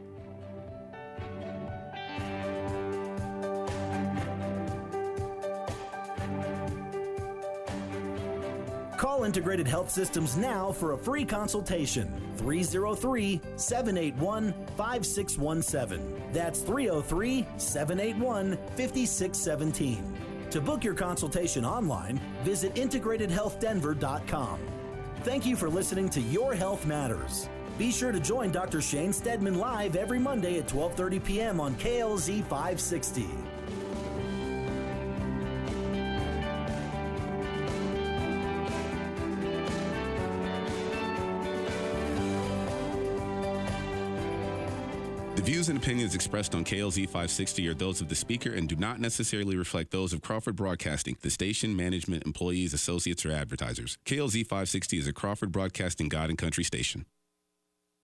Call Integrated Health Systems now for a free consultation. three oh three, seven eight one, five six one seven. That's three oh three, seven eight one, five six one seven. To book your consultation online, visit integrated health denver dot com. Thank you for listening to Your Health Matters. Be sure to join Doctor Shane Steadman live every Monday at twelve thirty p.m. on K L Z five sixty. The views and opinions expressed on K L Z five sixty are those of the speaker and do not necessarily reflect those of Crawford Broadcasting, the station, management, employees, associates, or advertisers. K L Z five sixty is a Crawford Broadcasting God and Country station.